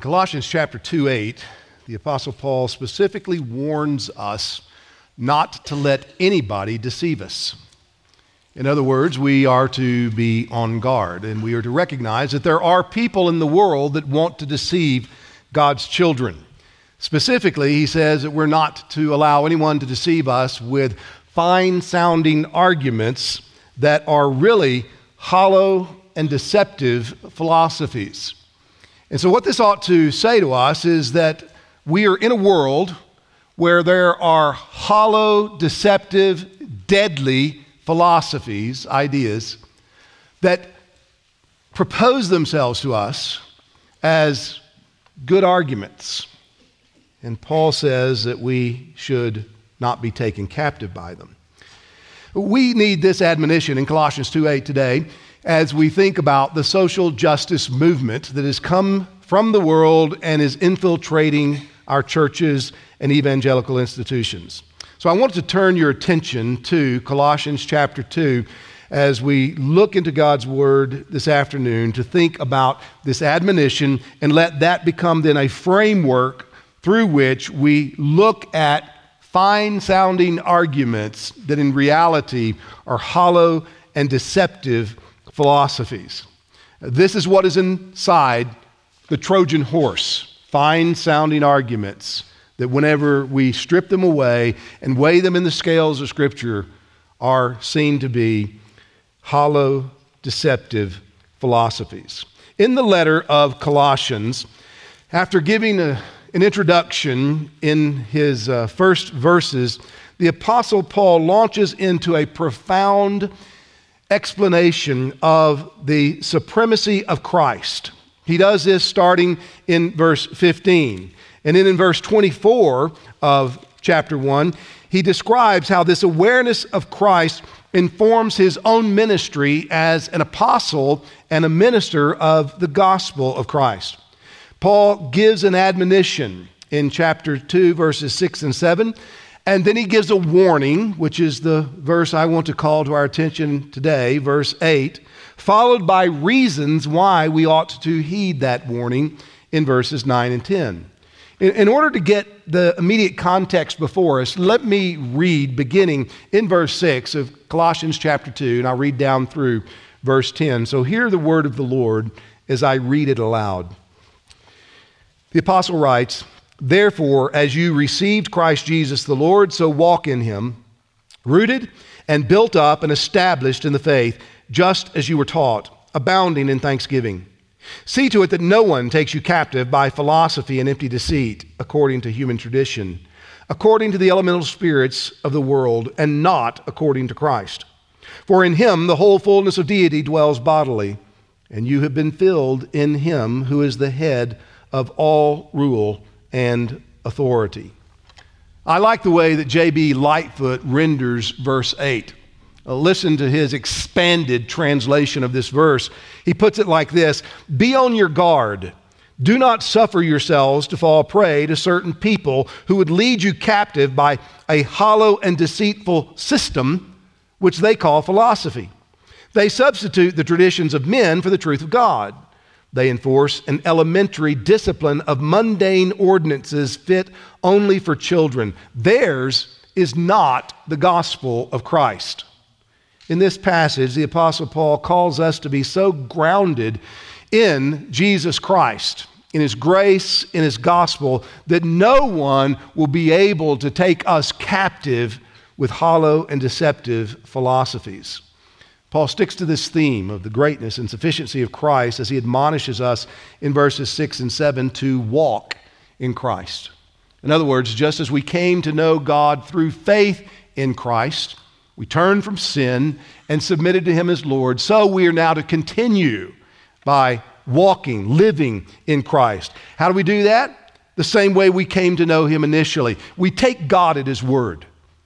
Colossians chapter 2:8, the Apostle Paul specifically warns us not to let anybody deceive us. In other words, we are to be on guard, and we are to recognize that there are people in the world that want to deceive God's children. Specifically, he says that we're not to allow anyone to deceive us with fine-sounding arguments that are really hollow and deceptive philosophies. And so what this ought to say to us is that we are in a world where there are hollow, deceptive, deadly philosophies, ideas, that propose themselves to us as good arguments. And Paul says that we should not be taken captive by them. We need this admonition in Colossians 2:8 today as we think about the social justice movement that has come from the world and is infiltrating our churches and evangelical institutions. So I want to turn your attention to Colossians chapter 2 as we look into God's Word this afternoon to think about this admonition and let that become then a framework through which we look at fine-sounding arguments that in reality are hollow and deceptive philosophies. This is what is inside the Trojan horse, fine-sounding arguments that whenever we strip them away and weigh them in the scales of Scripture are seen to be hollow, deceptive philosophies. In the letter of Colossians, after giving an introduction in his first verses, the Apostle Paul launches into a profound explanation of the supremacy of Christ. He does this starting in verse 15. And then in verse 24 of chapter 1, he describes how this awareness of Christ informs his own ministry as an apostle and a minister of the gospel of Christ. Paul gives an admonition in chapter 2, verses 6 and 7, and then he gives a warning, which is the verse I want to call to our attention today, verse 8, followed by reasons why we ought to heed that warning in verses 9 and 10. In order to get the immediate context before us, let me read beginning in verse 6 of Colossians chapter 2, and I'll read down through verse 10. So hear the word of the Lord as I read it aloud. The apostle writes, "Therefore, as you received Christ Jesus the Lord, so walk in him, rooted and built up and established in the faith, just as you were taught, abounding in thanksgiving. See to it that no one takes you captive by philosophy and empty deceit, according to human tradition, according to the elemental spirits of the world, and not according to Christ. For in him the whole fullness of deity dwells bodily, and you have been filled in him who is the head of all rule and authority." I like the way that J.B. Lightfoot renders verse 8. Listen to his expanded translation of this verse. He puts it like this: "Be on your guard. Do not suffer yourselves to fall prey to certain people who would lead you captive by a hollow and deceitful system, which they call philosophy. They substitute the traditions of men for the truth of God. They enforce an elementary discipline of mundane ordinances fit only for children. Theirs is not the gospel of Christ." In this passage, the Apostle Paul calls us to be so grounded in Jesus Christ, in his grace, in his gospel, that no one will be able to take us captive with hollow and deceptive philosophies. Paul sticks to this theme of the greatness and sufficiency of Christ as he admonishes us in verses 6 and 7 to walk in Christ. In other words, just as we came to know God through faith in Christ, we turned from sin and submitted to him as Lord, so we are now to continue by walking, living in Christ. How do we do that? The same way we came to know him initially. We take God at his word.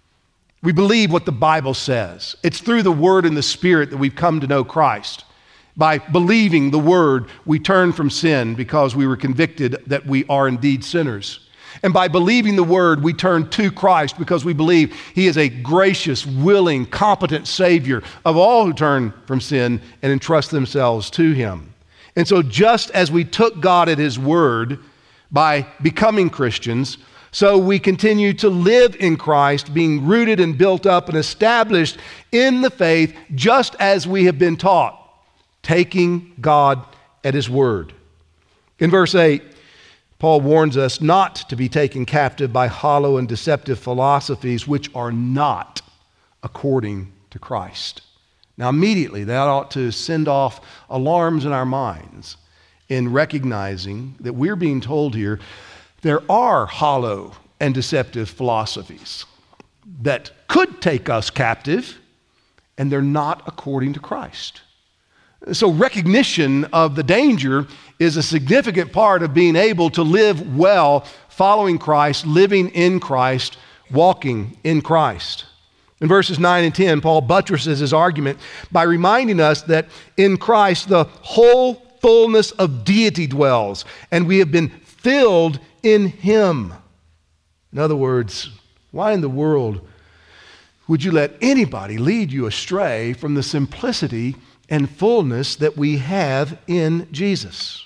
We believe what the Bible says. It's through the Word and the Spirit that we've come to know Christ. By believing the Word, we turn from sin because we were convicted that we are indeed sinners. And by believing the Word, we turn to Christ because we believe he is a gracious, willing, competent Savior of all who turn from sin and entrust themselves to him. And so just as we took God at His word by becoming Christians, so we continue to live in Christ, being rooted and built up and established in the faith just as we have been taught, taking God at His word. In verse 8, Paul warns us not to be taken captive by hollow and deceptive philosophies which are not according to Christ. Now immediately that ought to send off alarms in our minds in recognizing that we're being told here there are hollow and deceptive philosophies that could take us captive, and they're not according to Christ. So recognition of the danger is a significant part of being able to live well, following Christ, living in Christ, walking in Christ. In verses 9 and 10, Paul buttresses his argument by reminding us that in Christ the whole fullness of deity dwells, and we have been filled in Him. In other words, why in the world would you let anybody lead you astray from the simplicity and fullness that we have in Jesus?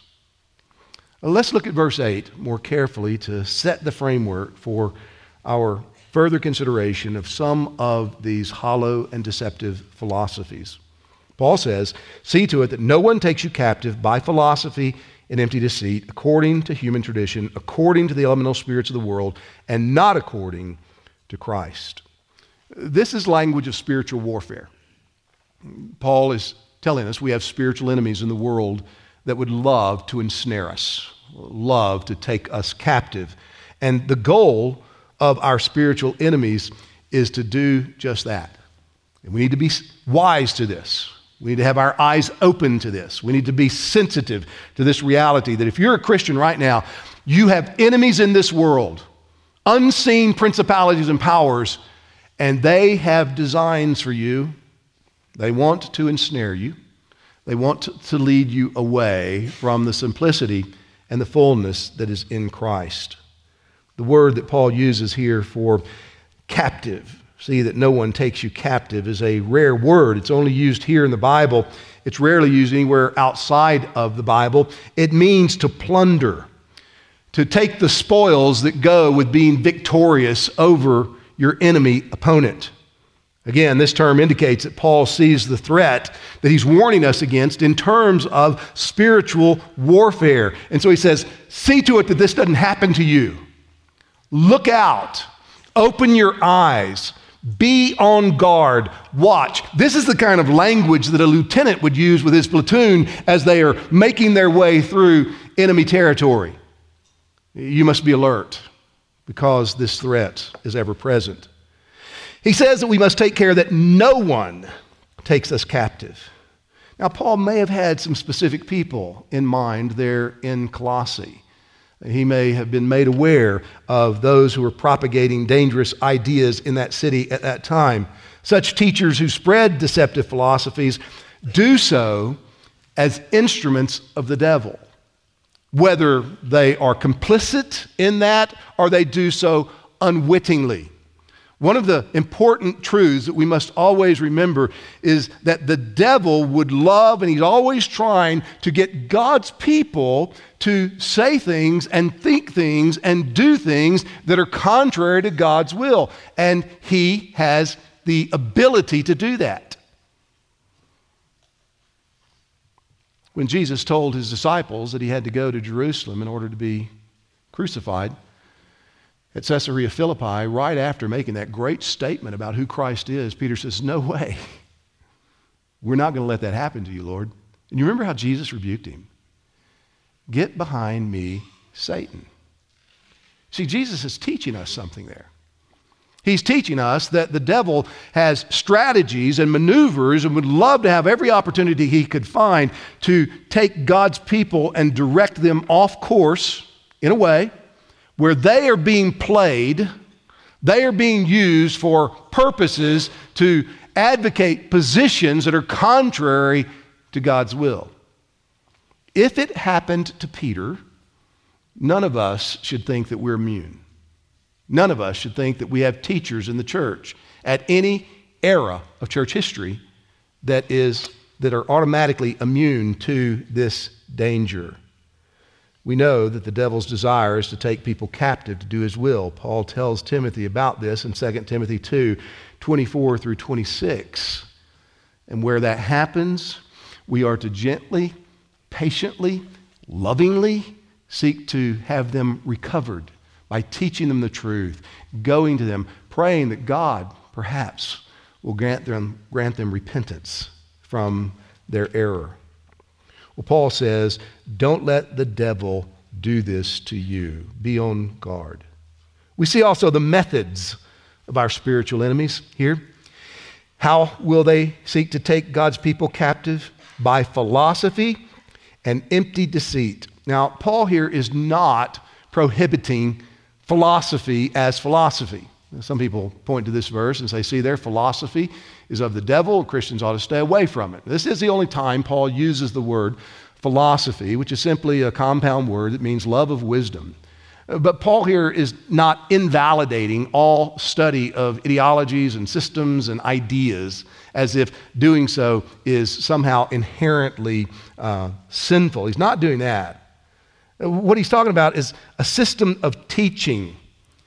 Let's look at verse 8 more carefully to set the framework for our further consideration of some of these hollow and deceptive philosophies. Paul says, "See to it that no one takes you captive by philosophy and empty deceit, according to human tradition, according to the elemental spirits of the world, and not according to Christ." This is language of spiritual warfare. Paul is telling us we have spiritual enemies in the world that would love to ensnare us, love to take us captive. And the goal of our spiritual enemies is to do just that. And we need to be wise to this. We need to have our eyes open to this. We need to be sensitive to this reality that if you're a Christian right now, you have enemies in this world, unseen principalities and powers, and they have designs for you. They want to ensnare you. They want to lead you away from the simplicity and the fullness that is in Christ. The word that Paul uses here for captive, see that no one takes you captive, is a rare word. It's only used here in the Bible. It's rarely used anywhere outside of the Bible. It means to plunder, to take the spoils that go with being victorious over your enemy opponent. Again, this term indicates that Paul sees the threat that he's warning us against in terms of spiritual warfare. And so he says, see to it that this doesn't happen to you. Look out. Open your eyes. Be on guard. Watch. This is the kind of language that a lieutenant would use with his platoon as they are making their way through enemy territory. You must be alert because this threat is ever present. He says that we must take care that no one takes us captive. Now, Paul may have had some specific people in mind there in Colossae. He may have been made aware of those who were propagating dangerous ideas in that city at that time. Such teachers who spread deceptive philosophies do so as instruments of the devil, whether they are complicit in that or they do so unwittingly. One of the important truths that we must always remember is that the devil would love, and he's always trying to get God's people to say things and think things and do things that are contrary to God's will. And he has the ability to do that. When Jesus told his disciples that he had to go to Jerusalem in order to be crucified, at Caesarea Philippi, right after making that great statement about who Christ is, Peter says, no way. We're not going to let that happen to you, Lord. And you remember how Jesus rebuked him? Get behind me, Satan. See, Jesus is teaching us something there. He's teaching us that the devil has strategies and maneuvers and would love to have every opportunity he could find to take God's people and direct them off course in a way where they are being played, they are being used for purposes to advocate positions that are contrary to God's will. If it happened to Peter, none of us should think that we're immune. None of us should think that we have teachers in the church at any era of church history that are automatically immune to this danger. We know that the devil's desire is to take people captive to do his will. Paul tells Timothy about this in 2 Timothy 2:24 through 26. And where that happens, we are to gently, patiently, lovingly seek to have them recovered by teaching them the truth, going to them, praying that God perhaps will grant them repentance from their error. Well, Paul says, don't let the devil do this to you. Be on guard. We see also the methods of our spiritual enemies here. How will they seek to take God's people captive? By philosophy and empty deceit. Now, Paul here is not prohibiting philosophy as philosophy. Some people point to this verse and say, see, their philosophy is of the devil. Christians ought to stay away from it. This is the only time Paul uses the word philosophy, which is simply a compound word that means love of wisdom. But Paul here is not invalidating all study of ideologies and systems and ideas as if doing so is somehow inherently sinful. He's not doing that. What he's talking about is a system of teaching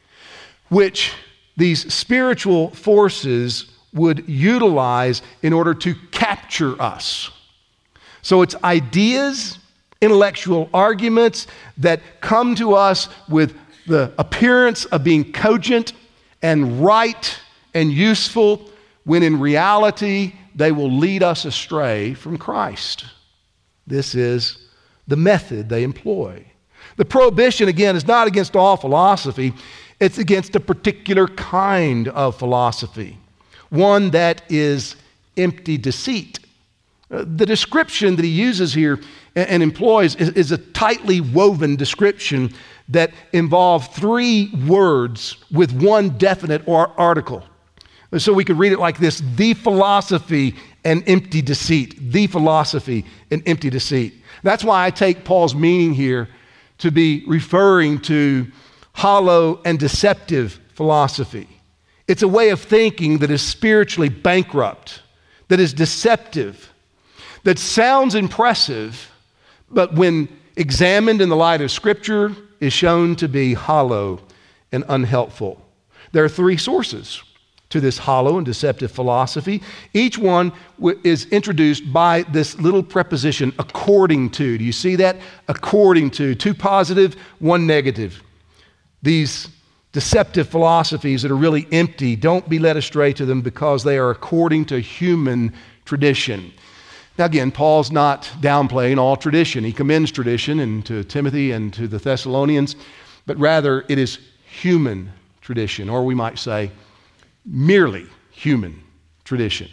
which these spiritual forces would utilize in order to capture us. So it's ideas, intellectual arguments that come to us with the appearance of being cogent and right and useful, when in reality they will lead us astray from Christ. This is the method they employ. The prohibition, again, is not against all philosophy. It's against a particular kind of philosophy, one that is empty deceit. The description that he uses here and employs is a tightly woven description that involves 3 words with one definite article. So we could read it like this: the philosophy and empty deceit. The philosophy and empty deceit. That's why I take Paul's meaning here to be referring to hollow and deceptive philosophy. It's a way of thinking that is spiritually bankrupt, that is deceptive, that sounds impressive, but when examined in the light of Scripture is shown to be hollow and unhelpful. There are 3 sources to this hollow and deceptive philosophy. Each one is introduced by this little preposition, according to. Do you see that? According to. 2 positive, 1 negative. These deceptive philosophies that are really empty, don't be led astray to them because they are according to human tradition. Now again, Paul's not downplaying all tradition. He commends tradition and to Timothy and to the Thessalonians, but rather it is human tradition, or we might say merely human tradition.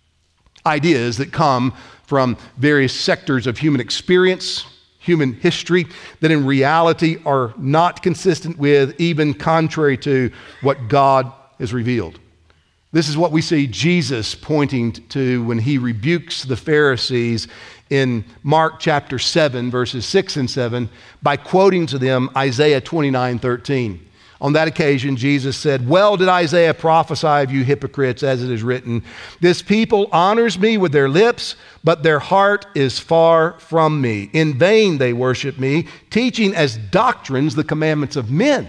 Ideas that come from various sectors of human experience, human history, that in reality are not consistent with, even contrary to, what God has revealed. This is what we see Jesus pointing to when he rebukes the Pharisees in Mark chapter 7, verses 6 and 7, by quoting to them Isaiah 29:13. On that occasion, Jesus said, "Well did Isaiah prophesy of you hypocrites, as it is written, 'This people honors me with their lips, but their heart is far from me. In vain they worship me, teaching as doctrines the commandments of men.'"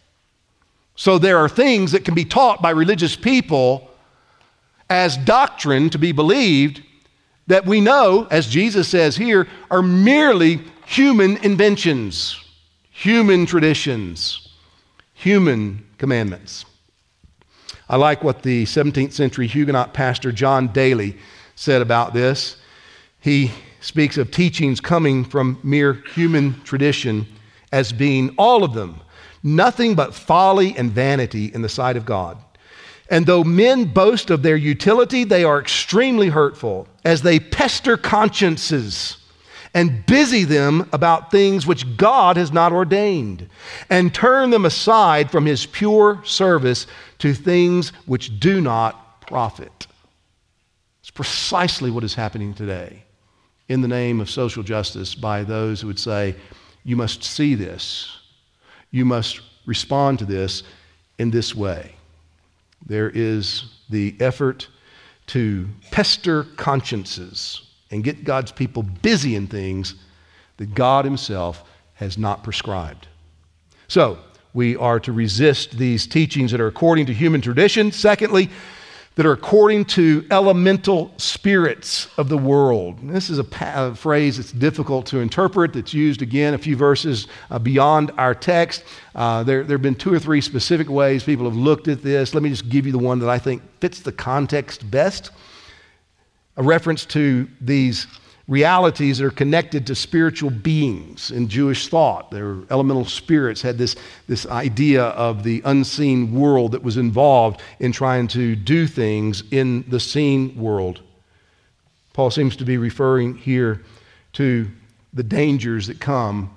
So there are things that can be taught by religious people as doctrine to be believed that we know, as Jesus says here, are merely human inventions, human traditions, human commandments. I like what the 17th century Huguenot pastor John Daly said about this. He speaks of teachings coming from mere human tradition as being, all of them, nothing but folly and vanity in the sight of God. And though men boast of their utility, they are extremely hurtful, as they pester consciences and busy them about things which God has not ordained, and turn them aside from his pure service to things which do not profit. It's precisely what is happening today in the name of social justice by those who would say, you must see this. You must respond to this in this way. There is the effort to pester consciences and get God's people busy in things that God himself has not prescribed. So, we are to resist these teachings that are according to human tradition. Secondly, that are according to elemental spirits of the world. And this is a phrase that's difficult to interpret, that's used again a few verses beyond our text. There have been 2 or 3 specific ways people have looked at this. Let me just give you the one that I think fits the context best. A reference to these realities that are connected to spiritual beings in Jewish thought. Their elemental spirits had this idea of the unseen world that was involved in trying to do things in the seen world. Paul seems to be referring here to the dangers that come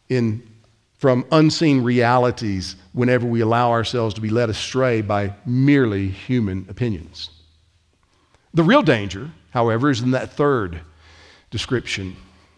from unseen realities whenever we allow ourselves to be led astray by merely human opinions. The real danger, however, is in that third description.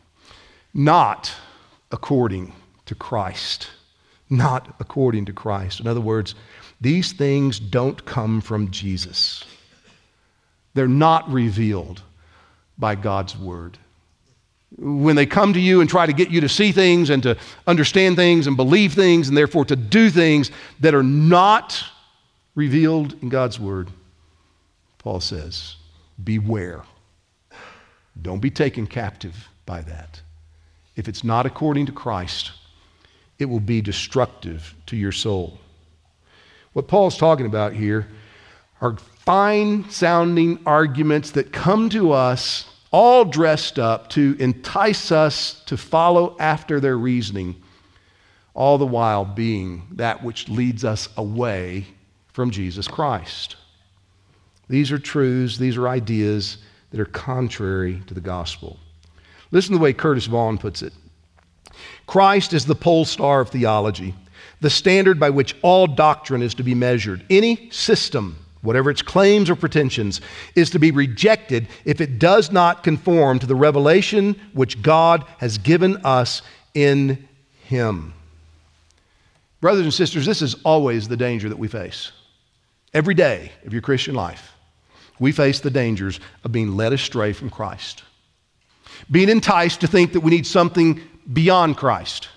Not according to Christ. Not according to Christ. In other words, these things don't come from Jesus. They're not revealed by God's word. When they come to you and try to get you to see things and to understand things and believe things and therefore to do things that are not revealed in God's word, Paul says, beware. Don't be taken captive by that. If it's not according to Christ, it will be destructive to your soul. What Paul's talking about here are fine-sounding arguments that come to us all dressed up to entice us to follow after their reasoning, all the while being that which leads us away from Jesus Christ. These are truths, these are ideas that are contrary to the gospel. Listen to the way Curtis Vaughan puts it. Christ is the pole star of theology, the standard by which all doctrine is to be measured. Any system, whatever its claims or pretensions, is to be rejected if it does not conform to the revelation which God has given us in Him. Brothers and sisters, this is always the danger that we face. Every day of your Christian life, we face the dangers of being led astray from Christ. Being enticed to think that we need something beyond Christ.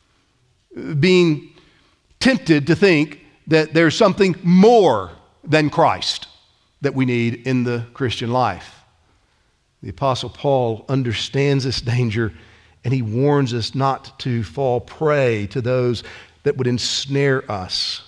Being tempted to think that there's something more than Christ that we need in the Christian life. The Apostle Paul understands this danger, and he warns us not to fall prey to those that would ensnare us.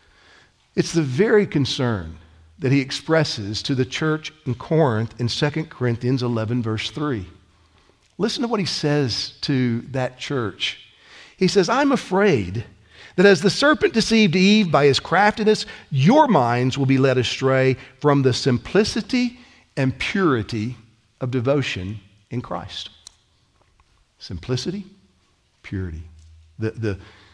It's the very concern that he expresses to the church in Corinth in 2 Corinthians 11, verse 3. Listen to what he says to that church. He says, I'm afraid that as the serpent deceived Eve by his craftiness, your minds will be led astray from the simplicity and purity of devotion in Christ. Simplicity, purity. The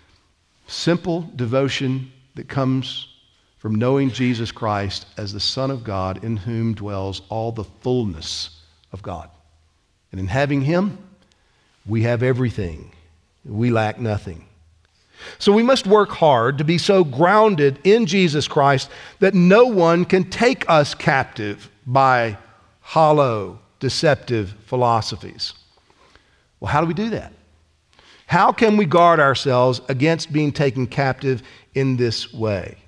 simple devotion that comes from knowing Jesus Christ as the Son of God, in whom dwells all the fullness of God. And in having Him, we have everything. We lack nothing. So we must work hard to be so grounded in Jesus Christ that no one can take us captive by hollow, deceptive philosophies. Well, how do we do that? How can we guard ourselves against being taken captive in this way?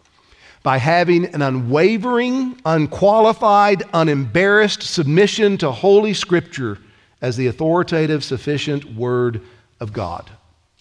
By having an unwavering, unqualified, unembarrassed submission to Holy Scripture as the authoritative, sufficient Word of God.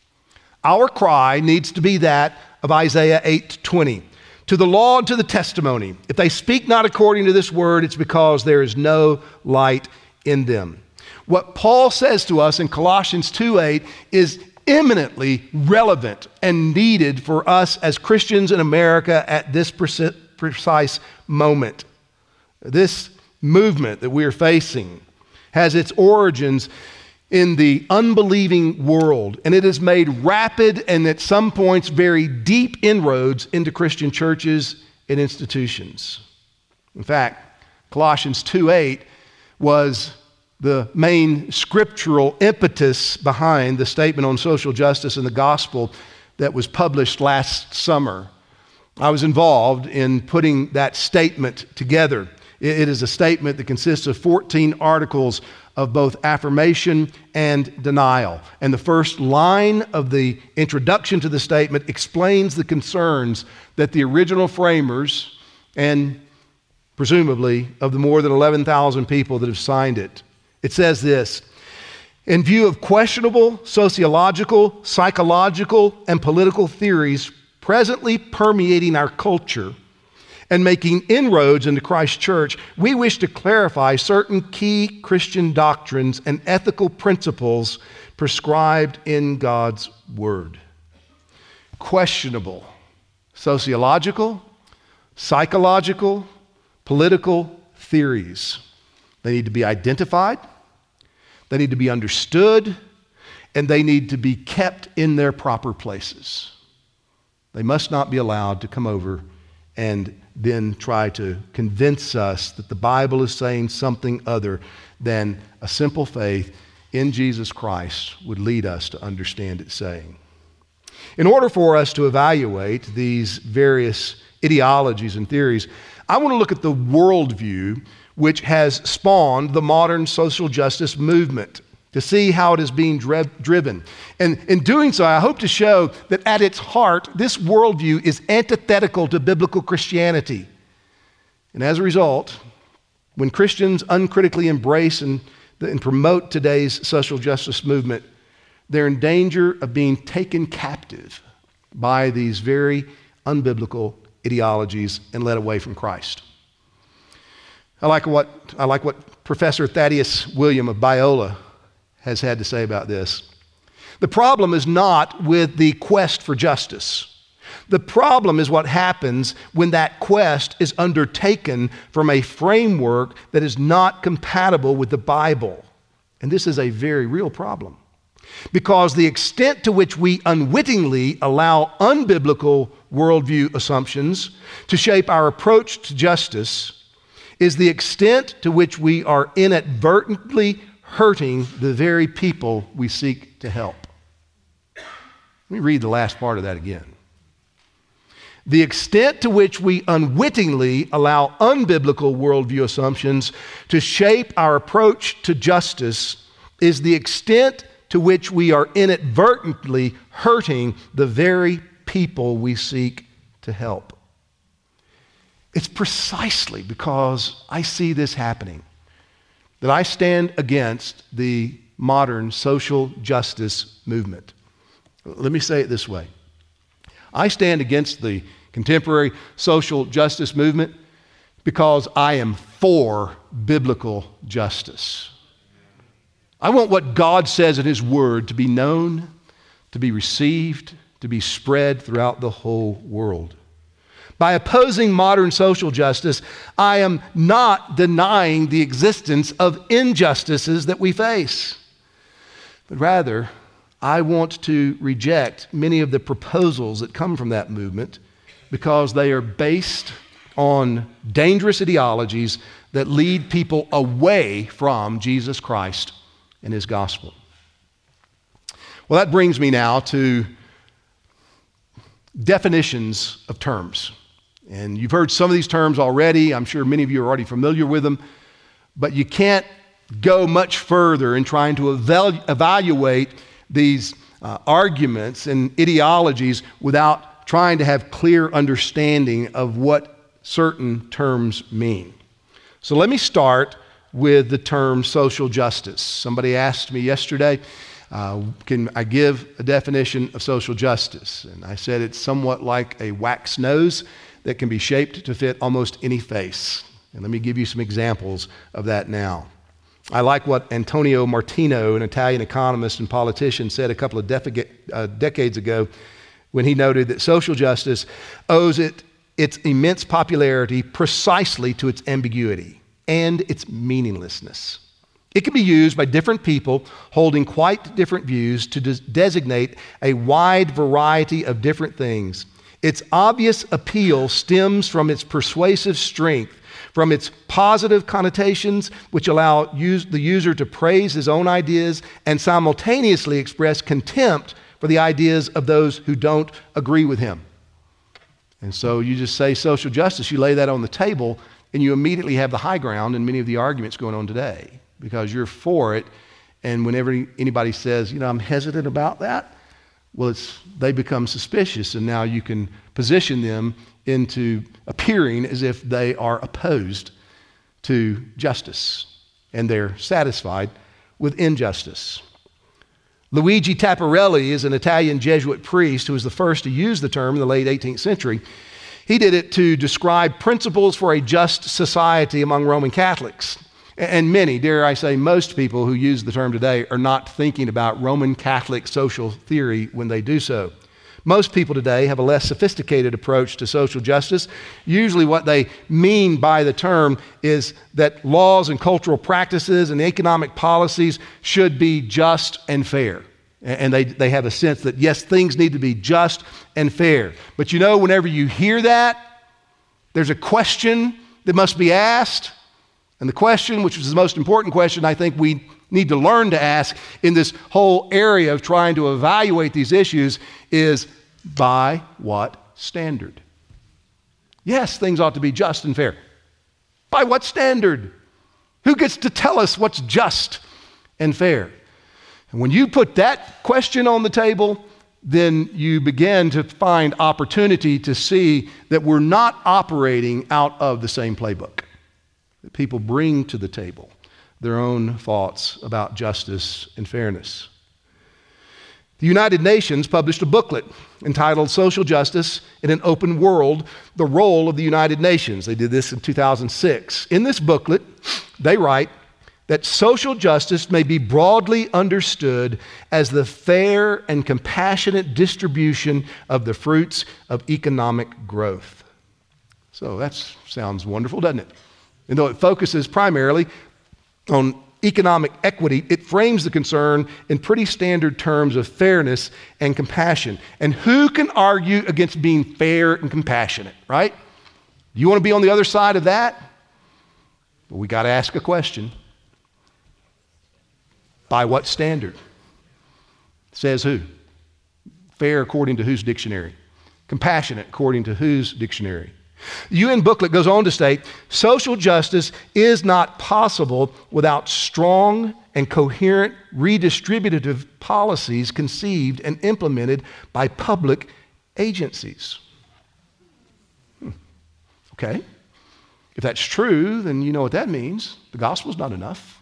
Our cry needs to be that of Isaiah 8:20. To the law and to the testimony, if they speak not according to this word, it's because there is no light in them. What Paul says to us in Colossians 2:8 is eminently relevant and needed for us as Christians in America at this precise moment. This movement that we are facing has its origins in the unbelieving world, and it has made rapid and at some points very deep inroads into Christian churches and institutions. In fact, Colossians 2:8 was the main scriptural impetus behind the statement on social justice and the gospel that was published last summer. I was involved in putting that statement together. It is a statement that consists of 14 articles of both affirmation and denial. And the first line of the introduction to the statement explains the concerns that the original framers and presumably of the more than 11,000 people that have signed it. It says this: in view of questionable sociological, psychological, and political theories presently permeating our culture and making inroads into Christ's church, we wish to clarify certain key Christian doctrines and ethical principles prescribed in God's Word. Questionable sociological, psychological, political theories. They need to be identified, they need to be understood, and they need to be kept in their proper places. They must not be allowed to come over and then try to convince us that the Bible is saying something other than a simple faith in Jesus Christ would lead us to understand it saying. In order for us to evaluate these various ideologies and theories, I want to look at the worldview which has spawned the modern social justice movement to see how it is being driven. And in doing so, I hope to show that at its heart, this worldview is antithetical to biblical Christianity. And as a result, when Christians uncritically embrace and promote today's social justice movement, they're in danger of being taken captive by these very unbiblical ideologies and led away from Christ. I like what Professor Thaddeus William of Biola has had to say about this. The problem is not with the quest for justice. The problem is what happens when that quest is undertaken from a framework that is not compatible with the Bible. And this is a very real problem. Because the extent to which we unwittingly allow unbiblical worldview assumptions to shape our approach to justice is the extent to which we are inadvertently hurting the very people we seek to help. Let me read the last part of that again. The extent to which we unwittingly allow unbiblical worldview assumptions to shape our approach to justice is the extent to which we are inadvertently hurting the very people we seek to help. It's precisely because I see this happening that I stand against the modern social justice movement. Let me say it this way. I stand against the contemporary social justice movement because I am for biblical justice. I want what God says in His Word to be known, to be received, to be spread throughout the whole world. By opposing modern social justice, I am not denying the existence of injustices that we face. But rather, I want to reject many of the proposals that come from that movement because they are based on dangerous ideologies that lead people away from Jesus Christ and His gospel. Well, that brings me now to definitions of terms. And you've heard some of these terms already. I'm sure many of you are already familiar with them. But you can't go much further in trying to evaluate these arguments and ideologies without trying to have clear understanding of what certain terms mean. So let me start with the term social justice. Somebody asked me yesterday, can I give a definition of social justice? And I said it's somewhat like a wax nose that can be shaped to fit almost any face. And let me give you some examples of that now. I like what Antonio Martino, an Italian economist and politician, said a couple of decades ago when he noted that social justice owes its immense popularity precisely to its ambiguity and its meaninglessness. It can be used by different people holding quite different views to designate a wide variety of different things. Its obvious appeal stems from its persuasive strength, from its positive connotations, which allow the user to praise his own ideas and simultaneously express contempt for the ideas of those who don't agree with him. And so you just say social justice, you lay that on the table, and you immediately have the high ground in many of the arguments going on today. because you're for it. And whenever anybody says, I'm hesitant about that, well, they become suspicious, and now you can position them into appearing as if they are opposed to justice, and they're satisfied with injustice. Luigi Tapparelli is an Italian Jesuit priest who was the first to use the term in the late 18th century. He did it to describe principles for a just society among Roman Catholics. And many, dare I say, most people who use the term today are not thinking about Roman Catholic social theory when they do so. Most people today have a less sophisticated approach to social justice. Usually what they mean by the term is that laws and cultural practices and economic policies should be just and fair. And they have a sense that, yes, things need to be just and fair. But whenever you hear that, there's a question that must be asked. And the question, which is the most important question I think we need to learn to ask in this whole area of trying to evaluate these issues, is by what standard? Yes, things ought to be just and fair. By what standard? Who gets to tell us what's just and fair? And when you put that question on the table, then you begin to find opportunity to see that we're not operating out of the same playbook. That people bring to the table their own thoughts about justice and fairness. The United Nations published a booklet entitled Social Justice in an Open World, The Role of the United Nations. They did this in 2006. In this booklet, they write that social justice may be broadly understood as the fair and compassionate distribution of the fruits of economic growth. So that sounds wonderful, doesn't it? And though it focuses primarily on economic equity, it frames the concern in pretty standard terms of fairness and compassion. And who can argue against being fair and compassionate, right? You want to be on the other side of that? Well, we got to ask a question. By what standard? Says who? Fair according to whose dictionary? Compassionate according to whose dictionary? The UN booklet goes on to state, social justice is not possible without strong and coherent redistributive policies conceived and implemented by public agencies. Okay. If that's true, then you know what that means. The gospel's not enough.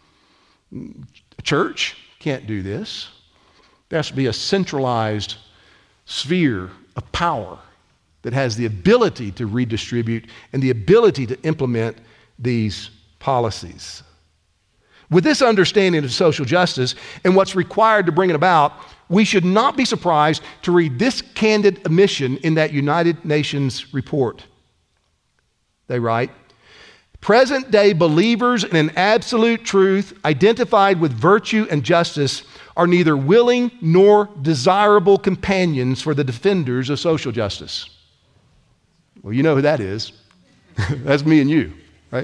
A church can't do this. There has to be a centralized sphere of power that has the ability to redistribute and the ability to implement these policies. With this understanding of social justice and what's required to bring it about, we should not be surprised to read this candid admission in that United Nations report. They write, present-day believers in an absolute truth identified with virtue and justice are neither willing nor desirable companions for the defenders of social justice. Well, you know who that is. That's me and you, right?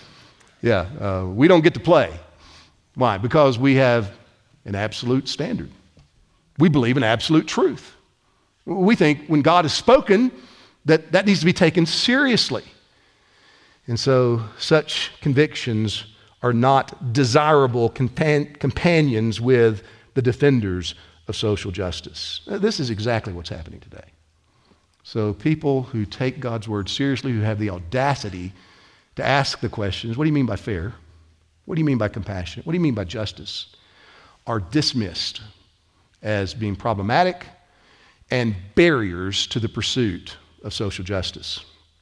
Yeah, we don't get to play. Why? Because we have an absolute standard. We believe in absolute truth. We think when God has spoken, that needs to be taken seriously. And so such convictions are not desirable companions with the defenders of social justice. This is exactly what's happening today. So people who take God's word seriously, who have the audacity to ask the questions, what do you mean by fair? What do you mean by compassion? What do you mean by justice? Are dismissed as being problematic and barriers to the pursuit of social justice.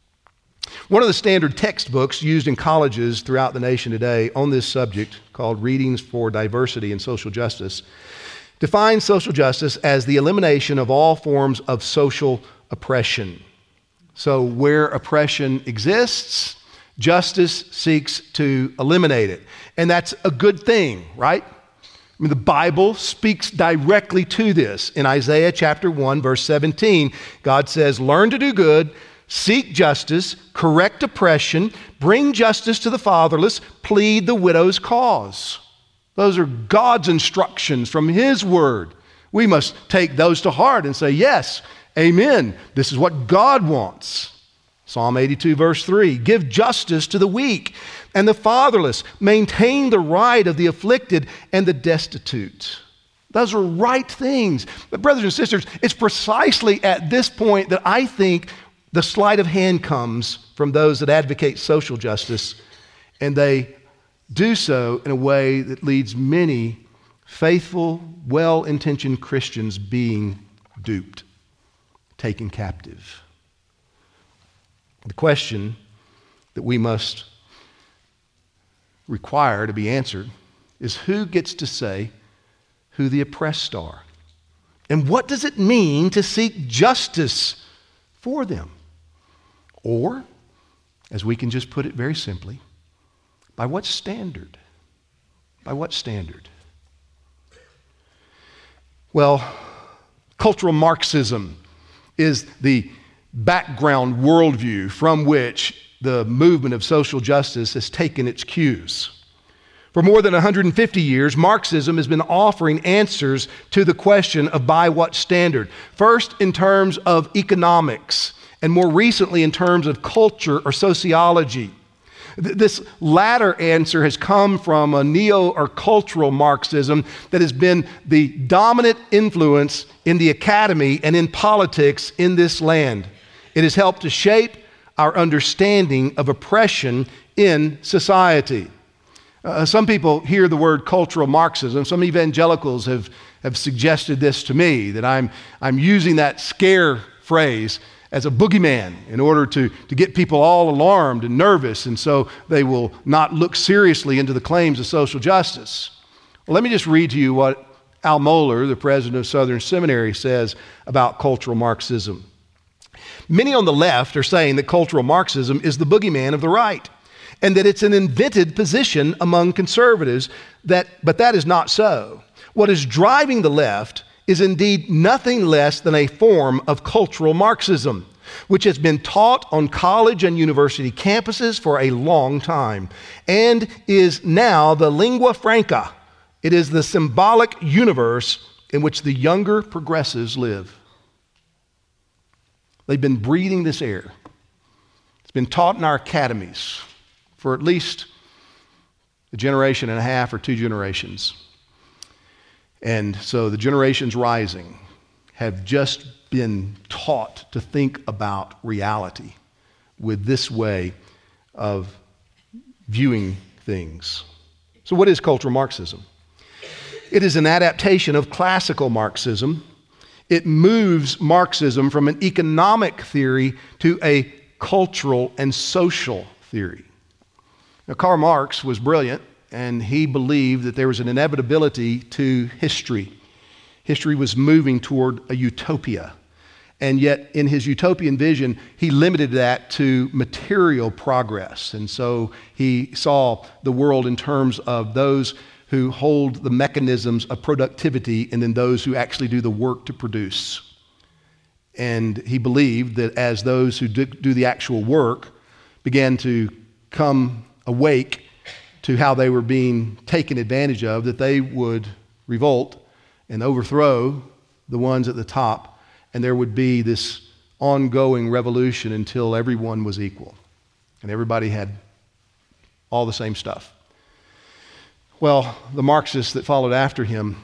One of the standard textbooks used in colleges throughout the nation today on this subject, called Readings for Diversity and Social Justice, defines social justice as the elimination of all forms of social oppression. So where oppression exists, justice seeks to eliminate it. And that's a good thing, right? I mean, the Bible speaks directly to this. In Isaiah chapter 1, verse 17, God says, learn to do good, seek justice, correct oppression, bring justice to the fatherless, plead the widow's cause. Those are God's instructions from His word. We must take those to heart and say, yes, amen. This is what God wants. Psalm 82, verse 3, give justice to the weak and the fatherless. Maintain the right of the afflicted and the destitute. Those are right things. But brothers and sisters, it's precisely at this point that I think the sleight of hand comes from those that advocate social justice, and they do so in a way that leads many faithful, well-intentioned Christians being duped, taken captive. The question that we must require to be answered is who gets to say who the oppressed are? And what does it mean to seek justice for them? Or, as we can just put it very simply, by what standard? By what standard? Well, cultural Marxism is the background worldview from which the movement of social justice has taken its cues. For more than 150 years, Marxism has been offering answers to the question of by what standard. First, in terms of economics, and more recently in terms of culture or sociology. This latter answer has come from a neo or cultural Marxism that has been the dominant influence in the academy and in politics in this land. It has helped to shape our understanding of oppression in society. Some people hear the word cultural Marxism. Some evangelicals have suggested this to me, that I'm using that scare phrase as a boogeyman in order to get people all alarmed and nervous, and so they will not look seriously into the claims of social justice. Well, let me just read to you what Al Mohler, the president of Southern Seminary, says about cultural Marxism. Many on the left are saying that cultural Marxism is the boogeyman of the right, and that it's an invented position among conservatives, but that is not so. What is driving the left is indeed nothing less than a form of cultural Marxism, which has been taught on college and university campuses for a long time, and is now the lingua franca. It is the symbolic universe in which the younger progressives live. They've been breathing this air. It's been taught in our academies for at least a generation and a half or two generations. And so the generations rising have just been taught to think about reality with this way of viewing things. So what is cultural Marxism? It is an adaptation of classical Marxism. It moves Marxism from an economic theory to a cultural and social theory. Now, Karl Marx was brilliant, and he believed that there was an inevitability to history. History was moving toward a utopia, and yet in his utopian vision, he limited that to material progress. And so he saw the world in terms of those who hold the mechanisms of productivity and then those who actually do the work to produce. And he believed that as those who do the actual work began to come awake to how they were being taken advantage of, that they would revolt and overthrow the ones at the top, and there would be this ongoing revolution until everyone was equal and everybody had all the same stuff. Well, the Marxists that followed after him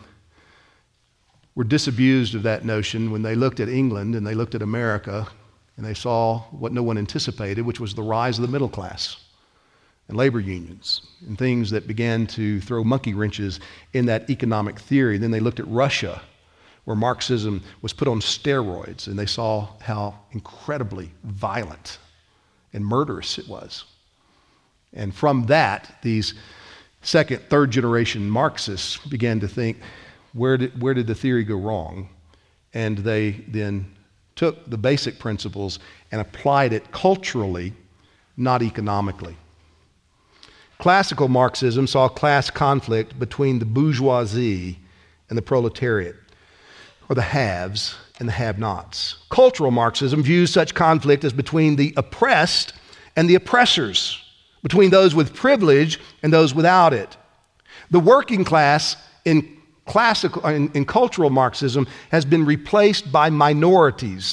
were disabused of that notion when they looked at England and they looked at America and they saw what no one anticipated, which was the rise of the middle class and labor unions and things that began to throw monkey wrenches in that economic theory. Then they looked at Russia, where Marxism was put on steroids, and they saw how incredibly violent and murderous it was. And from that, these second, third generation Marxists began to think, where did the theory go wrong? And they then took the basic principles and applied it culturally, not economically. Classical Marxism saw class conflict between the bourgeoisie and the proletariat, or the haves and the have-nots. Cultural Marxism views such conflict as between the oppressed and the oppressors, between those with privilege and those without it. The working class in cultural Marxism has been replaced by minorities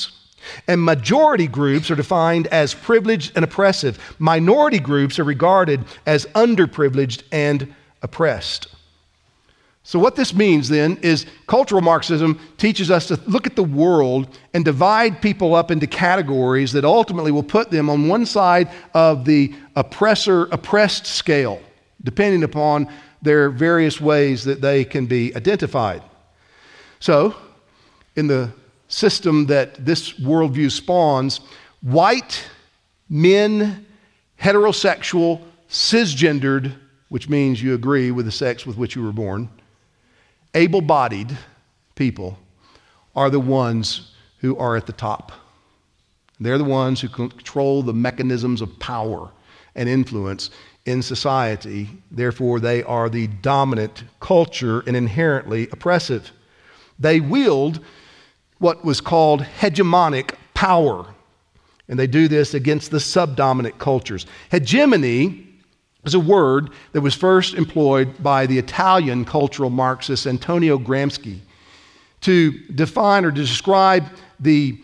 And majority groups are defined as privileged and oppressive. Minority groups are regarded as underprivileged and oppressed. So what this means then is cultural Marxism teaches us to look at the world and divide people up into categories that ultimately will put them on one side of the oppressed scale, depending upon their various ways that they can be identified. So, in the system that this worldview spawns, white men, heterosexual, cisgendered, which means you agree with the sex with which you were born, able-bodied people are the ones who are at the top. They're the ones who control the mechanisms of power and influence in society. Therefore, they are the dominant culture and inherently oppressive. They wield what was called hegemonic power, and they do this against the subdominant cultures. Hegemony is a word that was first employed by the Italian cultural Marxist Antonio Gramsci to define or to describe the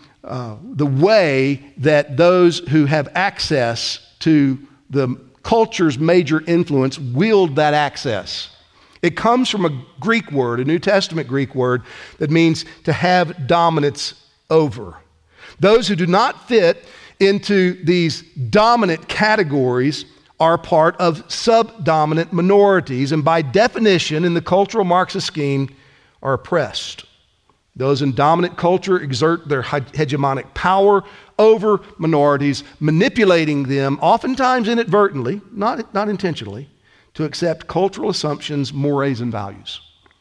way that those who have access to the culture's major influence wield that access. It comes from a Greek word, a New Testament Greek word, that means to have dominance over. Those who do not fit into these dominant categories are part of subdominant minorities, and by definition in the cultural Marxist scheme are oppressed. Those in dominant culture exert their hegemonic power over minorities, manipulating them, oftentimes inadvertently, not intentionally, to accept cultural assumptions, mores, and values.